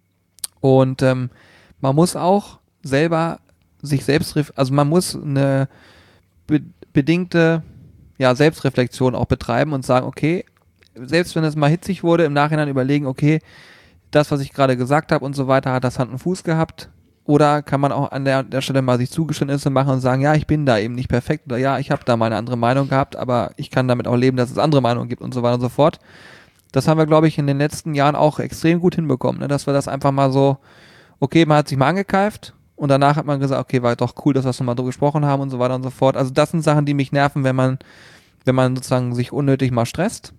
Und ähm, man muss auch selber sich selbst, ref- also man muss eine be- bedingte ja, Selbstreflexion auch betreiben und sagen, okay, selbst wenn es mal hitzig wurde, im Nachhinein überlegen, okay, das, was ich gerade gesagt habe und so weiter, hat das Hand und Fuß gehabt? Oder kann man auch an der, der Stelle mal sich Zugeständnisse machen und sagen, ja, ich bin da eben nicht perfekt oder ja, ich habe da mal eine andere Meinung gehabt, aber ich kann damit auch leben, dass es andere Meinungen gibt und so weiter und so fort. Das haben wir, glaube ich, in den letzten Jahren auch extrem gut hinbekommen, ne? Dass wir das einfach mal so, okay, man hat sich mal angekeift und danach hat man gesagt, okay, war doch cool, dass wir es nochmal drüber gesprochen haben und so weiter und so fort. Also das sind Sachen, die mich nerven, wenn man, wenn man sozusagen sich unnötig mal stresst.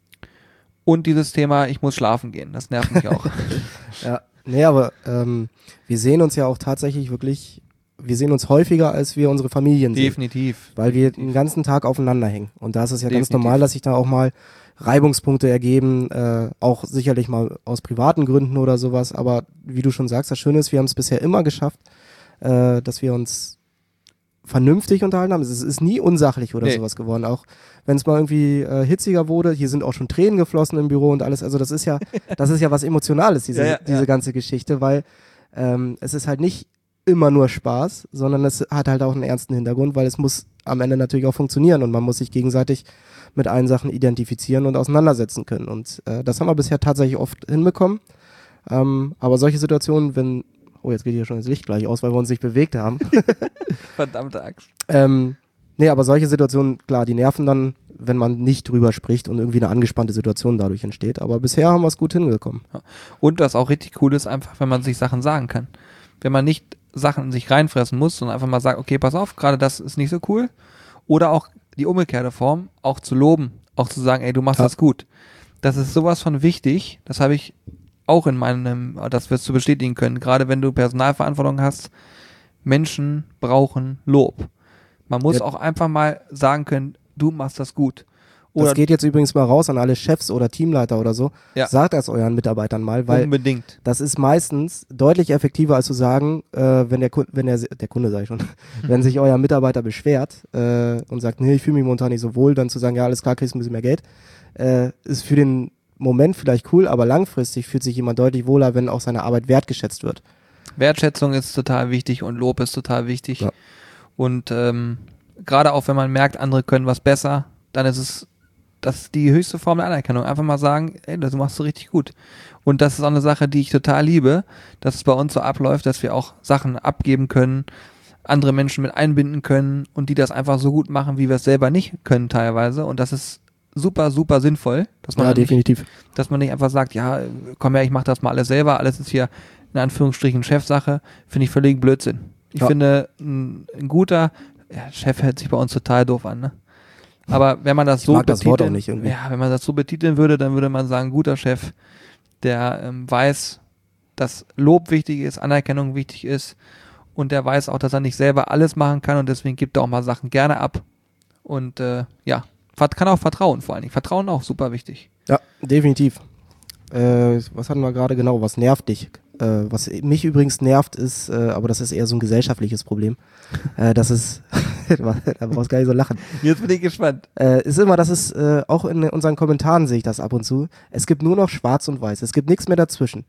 Und dieses Thema, ich muss schlafen gehen, das nervt mich auch. Ja, nee, aber ähm, wir sehen uns ja auch tatsächlich wirklich, wir sehen uns häufiger, als wir unsere Familien sehen. Definitiv. Weil wir den ganzen Tag aufeinander hängen. Und da ist es ja ganz Definitiv. normal, dass sich da auch mal Reibungspunkte ergeben, äh, auch sicherlich mal aus privaten Gründen oder sowas. Aber wie du schon sagst, das Schöne ist, wir haben es bisher immer geschafft, äh, dass wir uns vernünftig unterhalten haben. Es ist nie unsachlich oder Nee. sowas geworden. Auch wenn es mal irgendwie äh, hitziger wurde, hier sind auch schon Tränen geflossen im Büro und alles. Also das ist ja, das ist ja was Emotionales, diese, Ja, ja, diese ja. ganze Geschichte, weil ähm, es ist halt nicht immer nur Spaß, sondern es hat halt auch einen ernsten Hintergrund, weil es muss am Ende natürlich auch funktionieren und man muss sich gegenseitig mit allen Sachen identifizieren und auseinandersetzen können. Und äh, das haben wir bisher tatsächlich oft hinbekommen. Ähm, aber solche Situationen, wenn, oh, jetzt geht hier schon das Licht gleich aus, weil wir uns nicht bewegt haben. Verdammte Axt. ähm, nee, aber solche Situationen, klar, die nerven dann, wenn man nicht drüber spricht und irgendwie eine angespannte Situation dadurch entsteht. Aber bisher haben wir es gut hingekommen. Und was auch richtig cool ist, einfach, wenn man sich Sachen sagen kann. Wenn man nicht Sachen in sich reinfressen muss, sondern einfach mal sagt, okay, pass auf, gerade das ist nicht so cool. Oder auch die umgekehrte Form, auch zu loben, auch zu sagen, ey, du machst Ja. das gut. Das ist sowas von wichtig, das habe ich auch in meinem, das wirst du bestätigen können, gerade wenn du Personalverantwortung hast, Menschen brauchen Lob. Man muss Ja. auch einfach mal sagen können, du machst das gut. Oder Das geht jetzt übrigens mal raus an alle Chefs oder Teamleiter oder so. Ja. Sagt das euren Mitarbeitern mal, weil unbedingt. das ist meistens deutlich effektiver, als zu sagen, äh, wenn der Kunde, wenn der, der Kunde sag ich schon, wenn sich euer Mitarbeiter beschwert äh, und sagt, nee, ich fühle mich momentan nicht so wohl, dann zu sagen, ja, alles klar, kriegst ein bisschen mehr Geld, äh, ist für den Moment vielleicht cool, aber langfristig fühlt sich jemand deutlich wohler, wenn auch seine Arbeit wertgeschätzt wird. Wertschätzung ist total wichtig und Lob ist total wichtig. Ja. Und ähm, gerade auch wenn man merkt, andere können was besser, dann ist es das ist die höchste Form der Anerkennung. Einfach mal sagen, ey, das machst du richtig gut. Und das ist auch eine Sache, die ich total liebe, dass es bei uns so abläuft, dass wir auch Sachen abgeben können, andere Menschen mit einbinden können und die das einfach so gut machen, wie wir es selber nicht können teilweise. Und das ist super, super sinnvoll, dass man, Ja, dann nicht, definitiv. dass man nicht einfach sagt, ja, komm her, ich mach das mal alles selber, alles ist hier in Anführungsstrichen Chefsache, finde ich völlig Blödsinn. Ich Ja. finde, ein, ein guter ja, Chef hört sich bei uns total doof an, ne? Aber wenn man das Ich so mag das Wort auch betiteln, nicht irgendwie. ja, wenn man das so betiteln würde, dann würde man sagen, guter Chef, der ähm, weiß, dass Lob wichtig ist, Anerkennung wichtig ist und der weiß auch, dass er nicht selber alles machen kann und deswegen gibt er auch mal Sachen gerne ab. Und äh, ja, kann auch Vertrauen vor allen Dingen. Vertrauen auch super wichtig. Ja, definitiv. Äh, was hatten wir gerade genau? Was nervt dich? Äh, was mich übrigens nervt ist, äh, aber das ist eher so ein gesellschaftliches Problem, äh, das ist, da brauchst du gar nicht so lachen, Jetzt bin ich gespannt. äh, ist immer, dass es, äh, auch in unseren Kommentaren sehe ich das ab und zu, es gibt nur noch schwarz und weiß, es gibt nichts mehr dazwischen.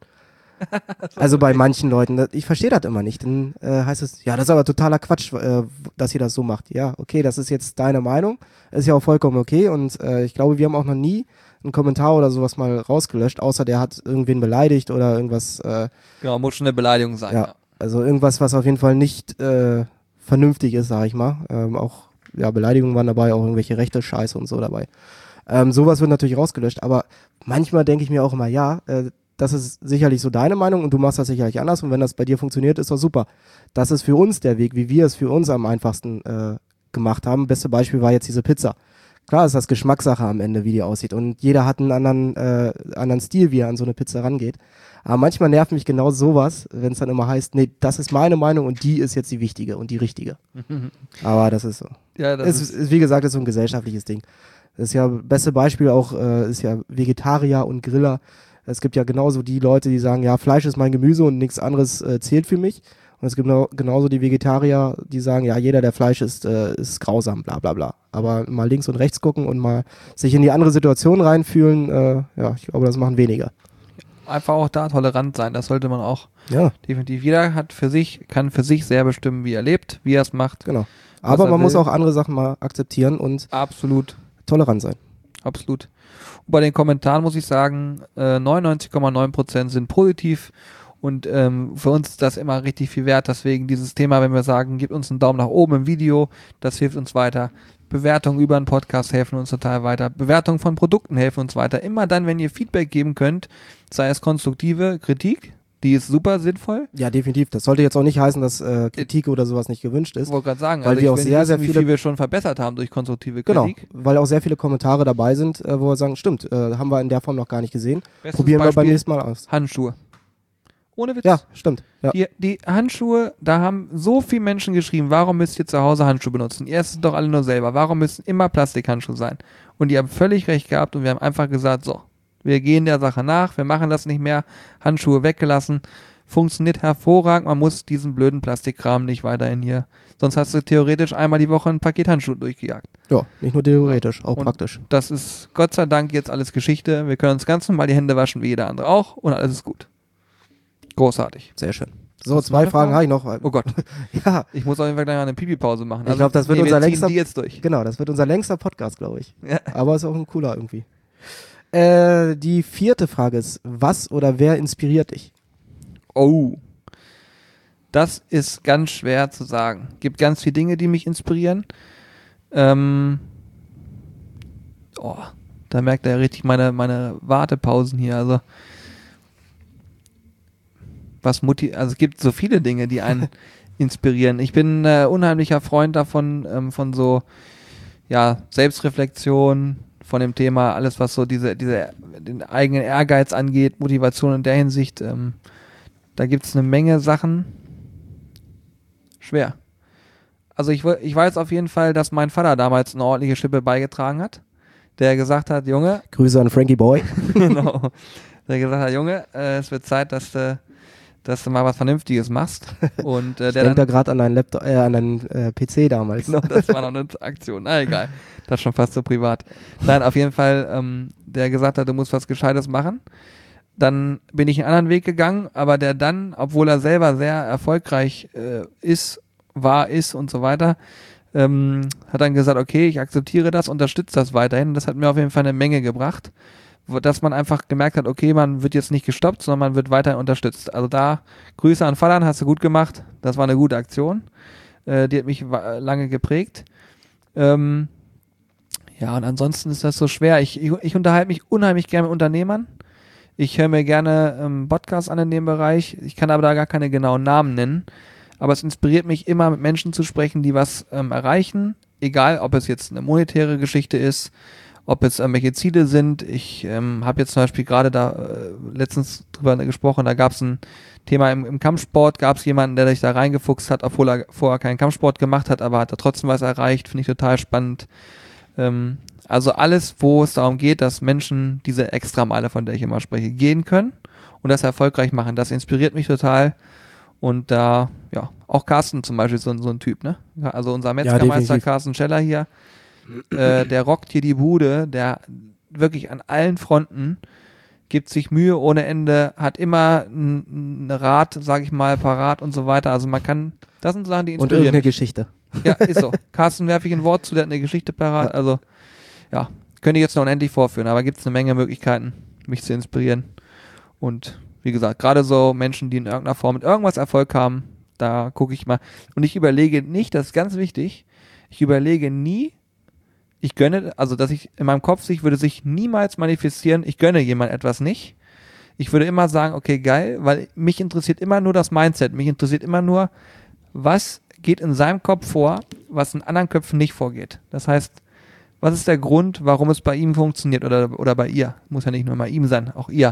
Also bei manchen Leuten, das- ich verstehe das immer nicht, dann äh, heißt es, ja, das ist aber totaler Quatsch, äh, dass ihr das so macht. Ja, okay, das ist jetzt deine Meinung, ist ja auch vollkommen okay und äh, ich glaube, wir haben auch noch nie einen Kommentar oder sowas mal rausgelöscht, außer der hat irgendwen beleidigt oder irgendwas, äh, Genau, muss schon eine Beleidigung sein. ja, also irgendwas, was auf jeden Fall nicht äh, vernünftig ist, sag ich mal. Ähm, auch, ja, Beleidigungen waren dabei, auch irgendwelche rechte Scheiße und so dabei. Ähm, sowas wird natürlich rausgelöscht, aber manchmal denke ich mir auch immer, ja, äh, das ist sicherlich so deine Meinung und du machst das sicherlich anders und wenn das bei dir funktioniert, ist doch super. Das ist für uns der Weg, wie wir es für uns am einfachsten äh, gemacht haben. Beste Beispiel war jetzt diese Pizza. Klar ist das Geschmackssache am Ende, wie die aussieht und jeder hat einen anderen, äh, anderen Stil, wie er an so eine Pizza rangeht. Aber manchmal nervt mich genau sowas, wenn es dann immer heißt, nee, das ist meine Meinung und die ist jetzt die wichtige und die richtige. Aber das ist so. Ja, das Es ist, ist, ist, wie gesagt, das ist so ein gesellschaftliches Ding. Das ist ja, beste Beispiel auch, äh, ist ja Vegetarier und Griller. Es gibt ja genauso die Leute, die sagen, ja, Fleisch ist mein Gemüse und nichts anderes äh, zählt für mich. Und es gibt genau, genauso die Vegetarier, die sagen, ja, jeder, der Fleisch isst, äh, ist grausam, bla bla bla. Aber mal links und rechts gucken und mal sich in die andere Situation reinfühlen, äh, ja, ich glaube, das machen weniger. einfach auch da tolerant sein. Das sollte man auch Ja, definitiv. Jeder hat für sich, kann für sich sehr bestimmen, wie er lebt, wie er es macht. genau. Was Aber er man muss will. auch andere Sachen mal akzeptieren und Absolut, tolerant sein. absolut. Und bei den Kommentaren muss ich sagen, äh, neunundneunzig Komma neun Prozent sind positiv. Und ähm, für uns ist das immer richtig viel wert. Deswegen dieses Thema, wenn wir sagen, gebt uns einen Daumen nach oben im Video, das hilft uns weiter. Bewertungen über einen Podcast helfen uns total weiter. Bewertungen von Produkten helfen uns weiter. Immer dann, wenn ihr Feedback geben könnt, sei es konstruktive Kritik, die ist super sinnvoll. Ja, definitiv. Das sollte jetzt auch nicht heißen, dass äh, Kritik oder sowas nicht gewünscht Ich ist. wollte gerade sagen, Weil also wir ich auch will sehr, wissen, sehr wie viele- viel wir schon verbessert haben durch konstruktive Genau, Kritik. weil auch sehr viele Kommentare dabei sind, äh, wo wir sagen, stimmt, äh, haben wir in der Form noch gar nicht gesehen. Bestes Probieren wir beim Beispiel, nächsten Mal aus. Handschuhe. Ohne Witz. Ja, stimmt. Ja. Die, die Handschuhe, da haben so viele Menschen geschrieben, warum müsst ihr zu Hause Handschuhe benutzen? Ihr esst doch alle nur selber. Warum müssen immer Plastikhandschuhe sein? Und die haben völlig recht gehabt und wir haben einfach gesagt, so, wir gehen der Sache nach, wir machen das nicht mehr, Handschuhe weggelassen. Funktioniert hervorragend, man muss diesen blöden Plastikkram nicht weiterhin hier. Sonst hast du theoretisch einmal die Woche ein Paket Handschuhe durchgejagt. Ja, nicht nur theoretisch, auch Und praktisch. Das ist Gott sei Dank jetzt alles Geschichte. Wir können uns ganz normal die Hände waschen, wie jeder andere auch, und alles ist gut. Großartig. Sehr schön. So, Hast du noch zwei eine Fragen Frage? habe ich noch. Oh Gott, Ja, ich muss auf jeden Fall gleich mal eine Pipi-Pause machen. Ich glaub, das wird nee, unser wir ziehen längster- die jetzt durch. genau, das wird unser längster Podcast, glaube ich. Ja. Aber ist auch ein cooler irgendwie. Äh, die vierte Frage ist, was oder wer inspiriert dich? Oh, das ist ganz schwer zu sagen. Gibt ganz viele Dinge, die mich inspirieren. Ähm, oh, da merkt er richtig meine, meine Wartepausen hier. Also, was Mutti, also es gibt so viele Dinge, die einen inspirieren. Ich bin äh, unheimlicher Freund davon, ähm, von so, ja, Selbstreflexion, von dem Thema, alles was so diese, diese, den eigenen Ehrgeiz angeht, Motivation in der Hinsicht, ähm, da gibt es eine Menge Sachen. Schwer. Also ich, we- ich weiß auf jeden Fall, dass mein Vater damals eine ordentliche Schippe beigetragen hat, der gesagt hat, Junge, Grüße an Frankie Boy. genau, der gesagt hat, Junge, äh, es wird Zeit, dass du, dass du mal was Vernünftiges machst. Und äh, Ich der denke da dann, gerade an deinen Laptop, äh, an deinen äh, P C damals. genau, das war noch eine Aktion, na egal, das ist schon fast so privat. Nein, auf jeden Fall, ähm, der gesagt hat, du musst was Gescheites machen. Dann bin ich einen anderen Weg gegangen, aber der dann, obwohl er selber sehr erfolgreich äh, ist, war, ist und so weiter, ähm, hat dann gesagt, okay, ich akzeptiere das, unterstütze das weiterhin. Das hat mir auf jeden Fall eine Menge gebracht, wo, dass man einfach gemerkt hat, okay, man wird jetzt nicht gestoppt, sondern man wird weiterhin unterstützt. Also da, Grüße an Vater, hast du gut gemacht. Das war eine gute Aktion. Äh, die hat mich wa- lange geprägt. Ähm, ja, und ansonsten ist das so schwer. Ich, ich, ich unterhalte mich unheimlich gerne mit Unternehmern. Ich höre mir gerne ähm, Podcasts an in dem Bereich. Ich kann aber da gar keine genauen Namen nennen. Aber es inspiriert mich immer, mit Menschen zu sprechen, die was ähm, erreichen, egal, ob es jetzt eine monetäre Geschichte ist, ob es irgendwelche Ziele sind. Ich ähm, habe jetzt zum Beispiel gerade da äh, letztens drüber gesprochen, da gab es ein Thema im, im Kampfsport, gab es jemanden, der sich da reingefuchst hat, obwohl er vorher keinen Kampfsport gemacht hat, aber hat er trotzdem was erreicht, finde ich total spannend. Ähm, also alles, wo es darum geht, dass Menschen diese Extrameile, von der ich immer spreche, gehen können und das erfolgreich machen, das inspiriert mich total. Und da, ja, auch Carsten zum Beispiel, so, so ein Typ, ne? Also unser Metzgermeister Ja, Carsten Scheller hier, äh, der rockt hier die Bude, der wirklich an allen Fronten gibt sich Mühe ohne Ende, hat immer ein, ein Rat, sag ich mal, parat und so weiter. Also man kann, das sind Sachen, die Und inspirieren. irgendeine Geschichte. Ja, ist so. Carsten werfe ich ein Wort zu, der hat eine Geschichte parat. Ja. Also, ja, könnte ich jetzt noch unendlich vorführen, aber gibt es eine Menge Möglichkeiten, mich zu inspirieren. Und wie gesagt, gerade so Menschen, die in irgendeiner Form mit irgendwas Erfolg haben, da gucke ich mal. Und ich überlege nicht, das ist ganz wichtig, ich überlege nie, ich gönne, also dass ich in meinem Kopf sich würde sich niemals manifestieren, ich gönne jemand etwas nicht. Ich würde immer sagen, okay, geil, weil mich interessiert immer nur das Mindset, mich interessiert immer nur, was geht in seinem Kopf vor, was in anderen Köpfen nicht vorgeht. Das heißt, was ist der Grund, warum es bei ihm funktioniert oder, oder bei ihr? Muss ja nicht nur bei ihm sein, auch ihr.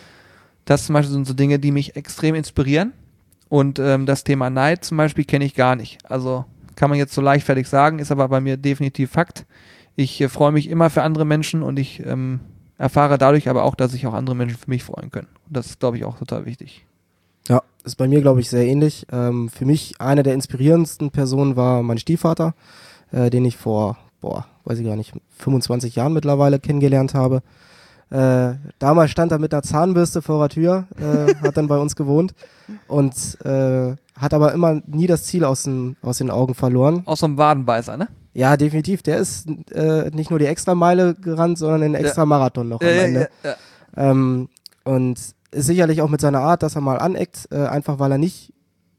Das zum Beispiel sind so Dinge, die mich extrem inspirieren. Und ähm, das Thema Neid zum Beispiel kenne ich gar nicht. Also kann man jetzt so leichtfertig sagen, ist aber bei mir definitiv Fakt. Ich äh, freue mich immer für andere Menschen und ich ähm, erfahre dadurch aber auch, dass sich auch andere Menschen für mich freuen können. Und das ist, glaube ich, auch total wichtig. Ja, ist bei mir, glaube ich, sehr ähnlich. Ähm, für mich eine der inspirierendsten Personen war mein Stiefvater, äh, den ich vor, boah, weiß ich gar nicht, fünfundzwanzig Jahren mittlerweile kennengelernt habe. Äh, damals stand er mit einer Zahnbürste vor der Tür, äh, hat dann bei uns gewohnt und äh, hat aber immer nie das Ziel aus den, aus den Augen verloren. Auch so ein Wadenbeißer, ne? Ja, definitiv. Der ist äh, nicht nur die Extrameile gerannt, sondern den Extra-Marathon noch am Ja, ja, Ende. ja, ja. Ähm, und ist sicherlich auch mit seiner Art, dass er mal aneckt, äh, einfach weil er nicht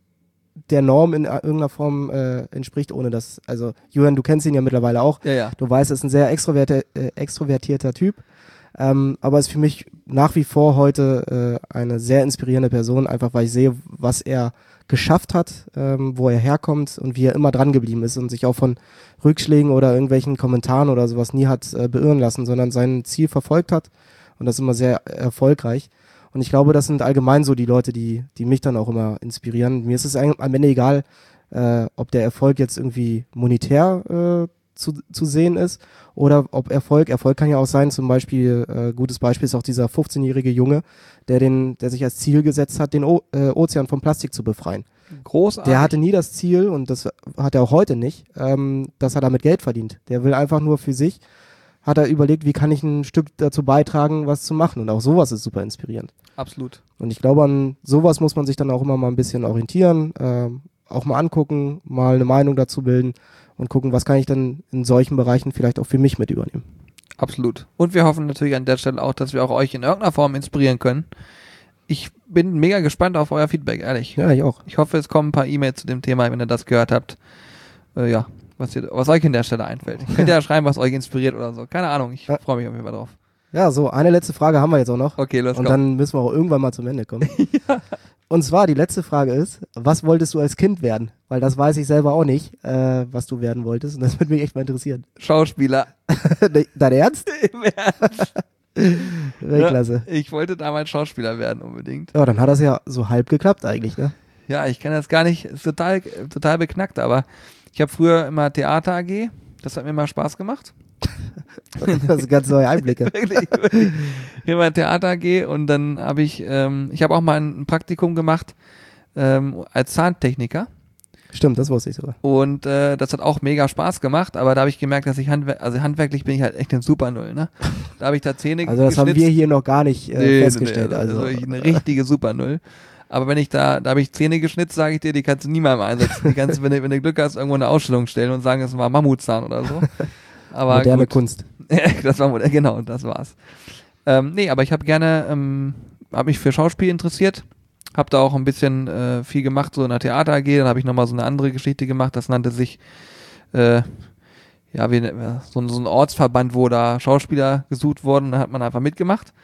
der Norm in irgendeiner Form äh, entspricht, ohne dass, also Julian, du kennst ihn ja mittlerweile auch. Ja, ja. Du weißt, er ist ein sehr extroverti- äh, extrovertierter Typ. Ähm, aber ist für mich nach wie vor heute äh, eine sehr inspirierende Person, einfach weil ich sehe, was er geschafft hat, ähm, wo er herkommt und wie er immer dran geblieben ist und sich auch von Rückschlägen oder irgendwelchen Kommentaren oder sowas nie hat äh, beirren lassen, sondern sein Ziel verfolgt hat und das immer sehr erfolgreich. Und ich glaube, das sind allgemein so die Leute, die, die mich dann auch immer inspirieren. Mir ist es am Ende egal, äh, ob der Erfolg jetzt irgendwie monetär äh, zu, zu sehen ist oder ob Erfolg, Erfolg kann ja auch sein, zum Beispiel, äh, gutes Beispiel ist auch dieser fünfzehnjährige Junge, der den, der sich als Ziel gesetzt hat, den o- äh, Ozean vom Plastik zu befreien. Großartig. Der hatte nie das Ziel, und das hat er auch heute nicht, ähm, dass er damit Geld verdient. Der will einfach nur für sich, hat er überlegt, wie kann ich ein Stück dazu beitragen, was zu machen. Und auch sowas ist super inspirierend. Absolut. Und ich glaube, an sowas muss man sich dann auch immer mal ein bisschen orientieren, ähm, auch mal angucken, mal eine Meinung dazu bilden und gucken, was kann ich dann in solchen Bereichen vielleicht auch für mich mit übernehmen. Absolut. Und wir hoffen natürlich an der Stelle auch, dass wir auch euch in irgendeiner Form inspirieren können. Ich bin mega gespannt auf euer Feedback, ehrlich. Ja, ich auch. Ich hoffe, es kommen ein paar E-Mails zu dem Thema, wenn ihr das gehört habt. Äh, ja, was, ihr, was euch in der Stelle einfällt. Könnt ihr ja schreiben, was euch inspiriert oder so. Keine Ahnung, ich Ja. freue mich auf jeden Fall drauf. Ja, so, eine letzte Frage haben wir jetzt auch noch. Okay, los, Und komm. dann müssen wir auch irgendwann mal zum Ende kommen. ja. Und zwar, die letzte Frage ist, was wolltest du als Kind werden? Weil das weiß ich selber auch nicht, äh, was du werden wolltest. Und das würde mich echt mal interessieren. Schauspieler. Dein Ernst? Im Ernst? Weltklasse. Ja, ich wollte damals Schauspieler werden, unbedingt. Ja, dann hat das ja so halb geklappt eigentlich, ne? Ja, ich kann das gar nicht, ist total, total beknackt, aber ich habe früher immer Theater A G, das hat mir immer Spaß gemacht. Das sind ganz neue Einblicke. wirklich, wirklich. Ich war Theater A G und dann habe ich, ähm, ich habe auch mal ein Praktikum gemacht ähm, als Zahntechniker. Stimmt, das wusste ich sogar. Und äh, das hat auch mega Spaß gemacht, aber da habe ich gemerkt, dass ich handwer- also handwerklich bin ich halt echt ein Super Null, ne? Da habe ich da Zähne Also das haben geschnitzt. wir hier noch gar nicht äh, Nee, festgestellt. nee, also also ich eine richtige Super Null. Aber wenn ich da, da habe ich Zähne geschnitzt, sage ich dir, die kannst du niemandem einsetzen. Die kannst du, wenn du, wenn du Glück hast, irgendwo eine Ausstellung stellen und sagen, es war Mammutzahn oder so. Aber moderne gut. Kunst. Das war modern, genau, das war's. Ähm, nee, aber ich habe gerne, ähm, habe mich für Schauspiel interessiert, habe da auch ein bisschen äh, viel gemacht, so in der Theater A G, dann habe ich nochmal so eine andere Geschichte gemacht, das nannte sich, äh, ja, wie, so, so ein Ortsverband, wo da Schauspieler gesucht wurden, da hat man einfach mitgemacht.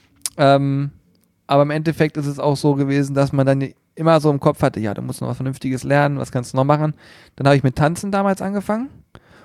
Ähm, aber im Endeffekt ist es auch so gewesen, dass man dann immer so im Kopf hatte, ja, du musst noch was Vernünftiges lernen, was kannst du noch machen? Dann habe ich mit Tanzen damals angefangen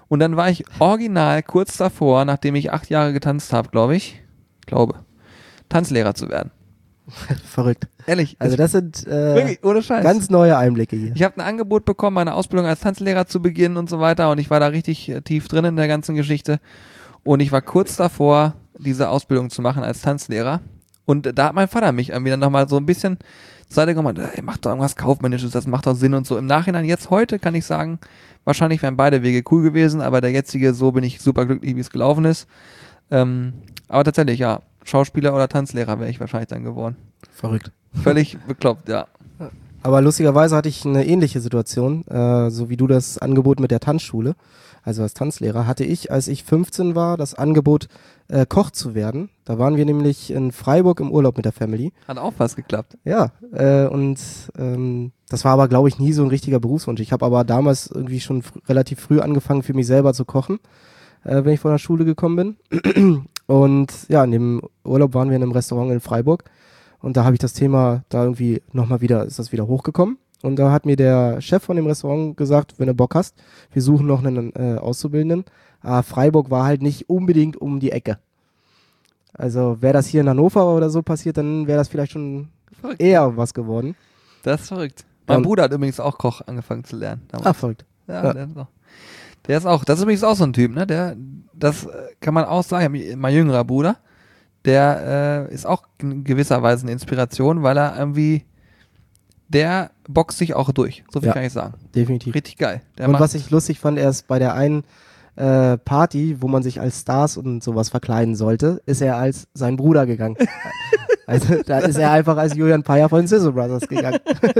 Und dann war ich original kurz davor, nachdem ich acht Jahre getanzt habe, glaube ich, glaube, Tanzlehrer zu werden. Verrückt. Ehrlich. Also das sind äh, wirklich, ohne Scheiß. ganz neue Einblicke hier. Ich habe ein Angebot bekommen, meine Ausbildung als Tanzlehrer zu beginnen und so weiter und ich war da richtig äh, tief drin in der ganzen Geschichte und ich war kurz davor, diese Ausbildung zu machen als Tanzlehrer und äh, da hat mein Vater mich irgendwie dann nochmal so ein bisschen zur Seite gekommen, ey, mach doch irgendwas Kaufmännisches, das macht doch Sinn und so. Im Nachhinein, jetzt heute kann ich sagen, wahrscheinlich wären beide Wege cool gewesen, aber der jetzige, so bin ich super glücklich, wie es gelaufen ist. Ähm, aber tatsächlich, ja, Schauspieler oder Tanzlehrer wäre ich wahrscheinlich dann geworden. Verrückt. Völlig bekloppt, ja. Aber lustigerweise hatte ich eine ähnliche Situation, äh, so wie du das Angebot mit der Tanzschule, also als Tanzlehrer, hatte ich, als ich fünfzehn war, das Angebot, äh, Koch zu werden. Da waren wir nämlich in Freiburg im Urlaub mit der Family. Hat auch fast geklappt. Ja, äh, und ähm, das war aber, glaube ich, nie so ein richtiger Berufswunsch. Ich habe aber damals irgendwie schon fr- relativ früh angefangen, für mich selber zu kochen, äh, wenn ich von der Schule gekommen bin. Und ja, in dem Urlaub waren wir in einem Restaurant in Freiburg. Und da habe ich das Thema da irgendwie nochmal wieder, ist das wieder hochgekommen. Und da hat mir der Chef von dem Restaurant gesagt, wenn du Bock hast, wir suchen noch einen äh, Auszubildenden. Aber Freiburg war halt nicht unbedingt um die Ecke. Also wäre das hier in Hannover oder so passiert, dann wäre das vielleicht schon Verrückt. eher was geworden. Das ist verrückt. Mein Und- Bruder hat übrigens auch Koch angefangen zu lernen. damals. Ah, verrückt. Ja, Ja. Der, ist auch, der ist auch, das ist übrigens auch so ein Typ, ne? Der, das äh, kann man auch sagen, ich hab- mein jüngerer Bruder, der äh, ist auch in gewisser Weise eine Inspiration, weil er irgendwie, der boxt sich auch durch. So viel Ja. kann ich sagen. Definitiv. Richtig geil. Der Und macht, was ich lustig fand, erst bei der einen äh, Party, wo man sich als Stars und sowas verkleiden sollte, ist er als sein Bruder gegangen. Also da ist er einfach als Julian Payer von den Sizzle Brothers gegangen.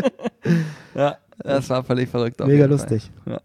ja, das war völlig verrückt. auf Mega jeden lustig. Fall.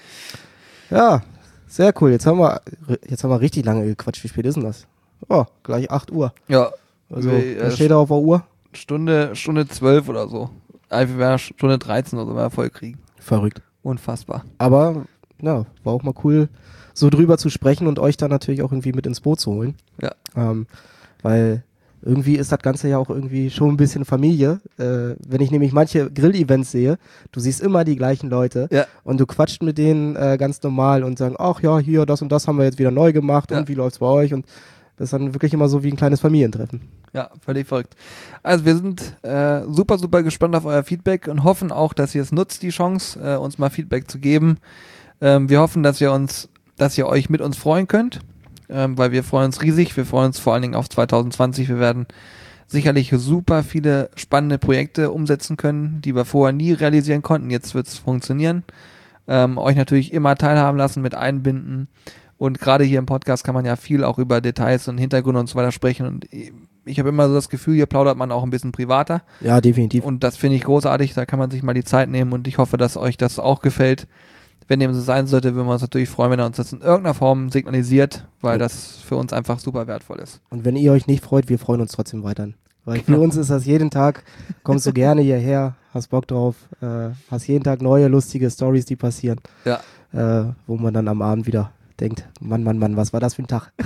Ja. Ja, sehr cool. Jetzt haben wir jetzt haben wir richtig lange gequatscht. Wie spät ist denn das? Oh, gleich acht Uhr. Ja, Also, Wie, was äh, steht da auf der Uhr? Stunde, Stunde zwölf oder so. Einfach wäre Stunde dreizehn oder so, wäre voll kriegen. Verrückt. Unfassbar. Aber, ja, war auch mal cool, so drüber zu sprechen und euch dann natürlich auch irgendwie mit ins Boot zu holen. Ja. Ähm, weil irgendwie ist das Ganze ja auch irgendwie schon ein bisschen Familie. Äh, wenn ich nämlich manche Grill-Events sehe, du siehst immer die gleichen Leute Ja. und du quatscht mit denen äh, ganz normal und sagen, ach ja, hier, das und das haben wir jetzt wieder neu gemacht Ja. und wie läuft's bei euch? Und das ist dann wirklich immer so wie ein kleines Familientreffen. Ja, völlig verrückt. Also wir sind äh, super, super gespannt auf euer Feedback und hoffen auch, dass ihr es nutzt, die Chance, äh, uns mal Feedback zu geben. Ähm, wir hoffen, dass ihr uns, dass ihr euch mit uns freuen könnt, ähm, weil wir freuen uns riesig. Wir freuen uns vor allen Dingen auf zwanzig zwanzig. Wir werden sicherlich super viele spannende Projekte umsetzen können, die wir vorher nie realisieren konnten. Jetzt wird es funktionieren. Ähm, euch natürlich immer teilhaben lassen, mit einbinden. Und gerade hier im Podcast kann man ja viel auch über Details und Hintergründe und so weiter sprechen. Und ich habe immer so das Gefühl, hier plaudert man auch ein bisschen privater. Ja, definitiv. Und das finde ich großartig. Da kann man sich mal die Zeit nehmen. Und ich hoffe, dass euch das auch gefällt. Wenn dem so sein sollte, würden wir uns natürlich freuen, wenn er uns das in irgendeiner Form signalisiert, weil Ja. das für uns einfach super wertvoll ist. Und wenn ihr euch nicht freut, wir freuen uns trotzdem weiterhin. Weil Genau. für uns ist das jeden Tag, kommst du gerne hierher, hast Bock drauf, äh, hast jeden Tag neue, lustige Stories, die passieren, Ja. äh, wo man dann am Abend wieder denkt, Mann, Mann, Mann, was war das für ein Tag?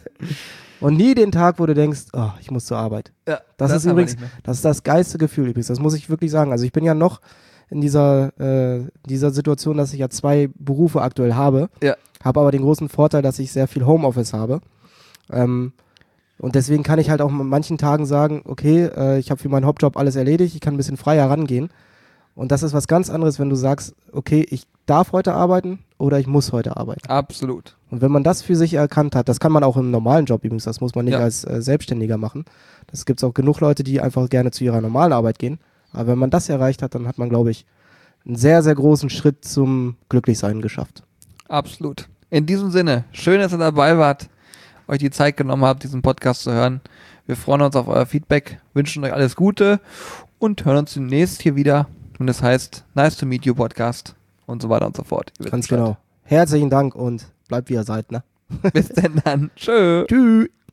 Und nie den Tag, wo du denkst, oh, ich muss zur Arbeit. Ja, Das, ist haben wir übrigens, nicht mehr. das ist das geilste Gefühl übrigens, das muss ich wirklich sagen. Also ich bin ja noch in dieser, äh, dieser Situation, dass ich ja zwei Berufe aktuell habe, Ja. habe aber den großen Vorteil, dass ich sehr viel Homeoffice habe. Ähm, und deswegen kann ich halt auch an manchen Tagen sagen, okay, äh, ich habe für meinen Hauptjob alles erledigt, ich kann ein bisschen freier rangehen. Und das ist was ganz anderes, wenn du sagst, okay, ich darf heute arbeiten oder ich muss heute arbeiten. Absolut. Und wenn man das für sich erkannt hat, das kann man auch im normalen Job übrigens, das muss man nicht Ja. als äh, Selbstständiger machen. Das gibt es auch genug Leute, die einfach gerne zu ihrer normalen Arbeit gehen. Aber wenn man das erreicht hat, dann hat man, glaube ich, einen sehr, sehr großen Schritt zum Glücklichsein geschafft. Absolut. In diesem Sinne, schön, dass ihr dabei wart, euch die Zeit genommen habt, diesen Podcast zu hören. Wir freuen uns auf euer Feedback, wünschen euch alles Gute und hören uns demnächst hier wieder. Und das heißt Nice to Meet You Podcast und so weiter und so fort. Ihr wisst Ganz Bescheid. genau. Herzlichen Dank und bleibt wie ihr seid, ne? Bis denn dann. Tschö. Tschüss.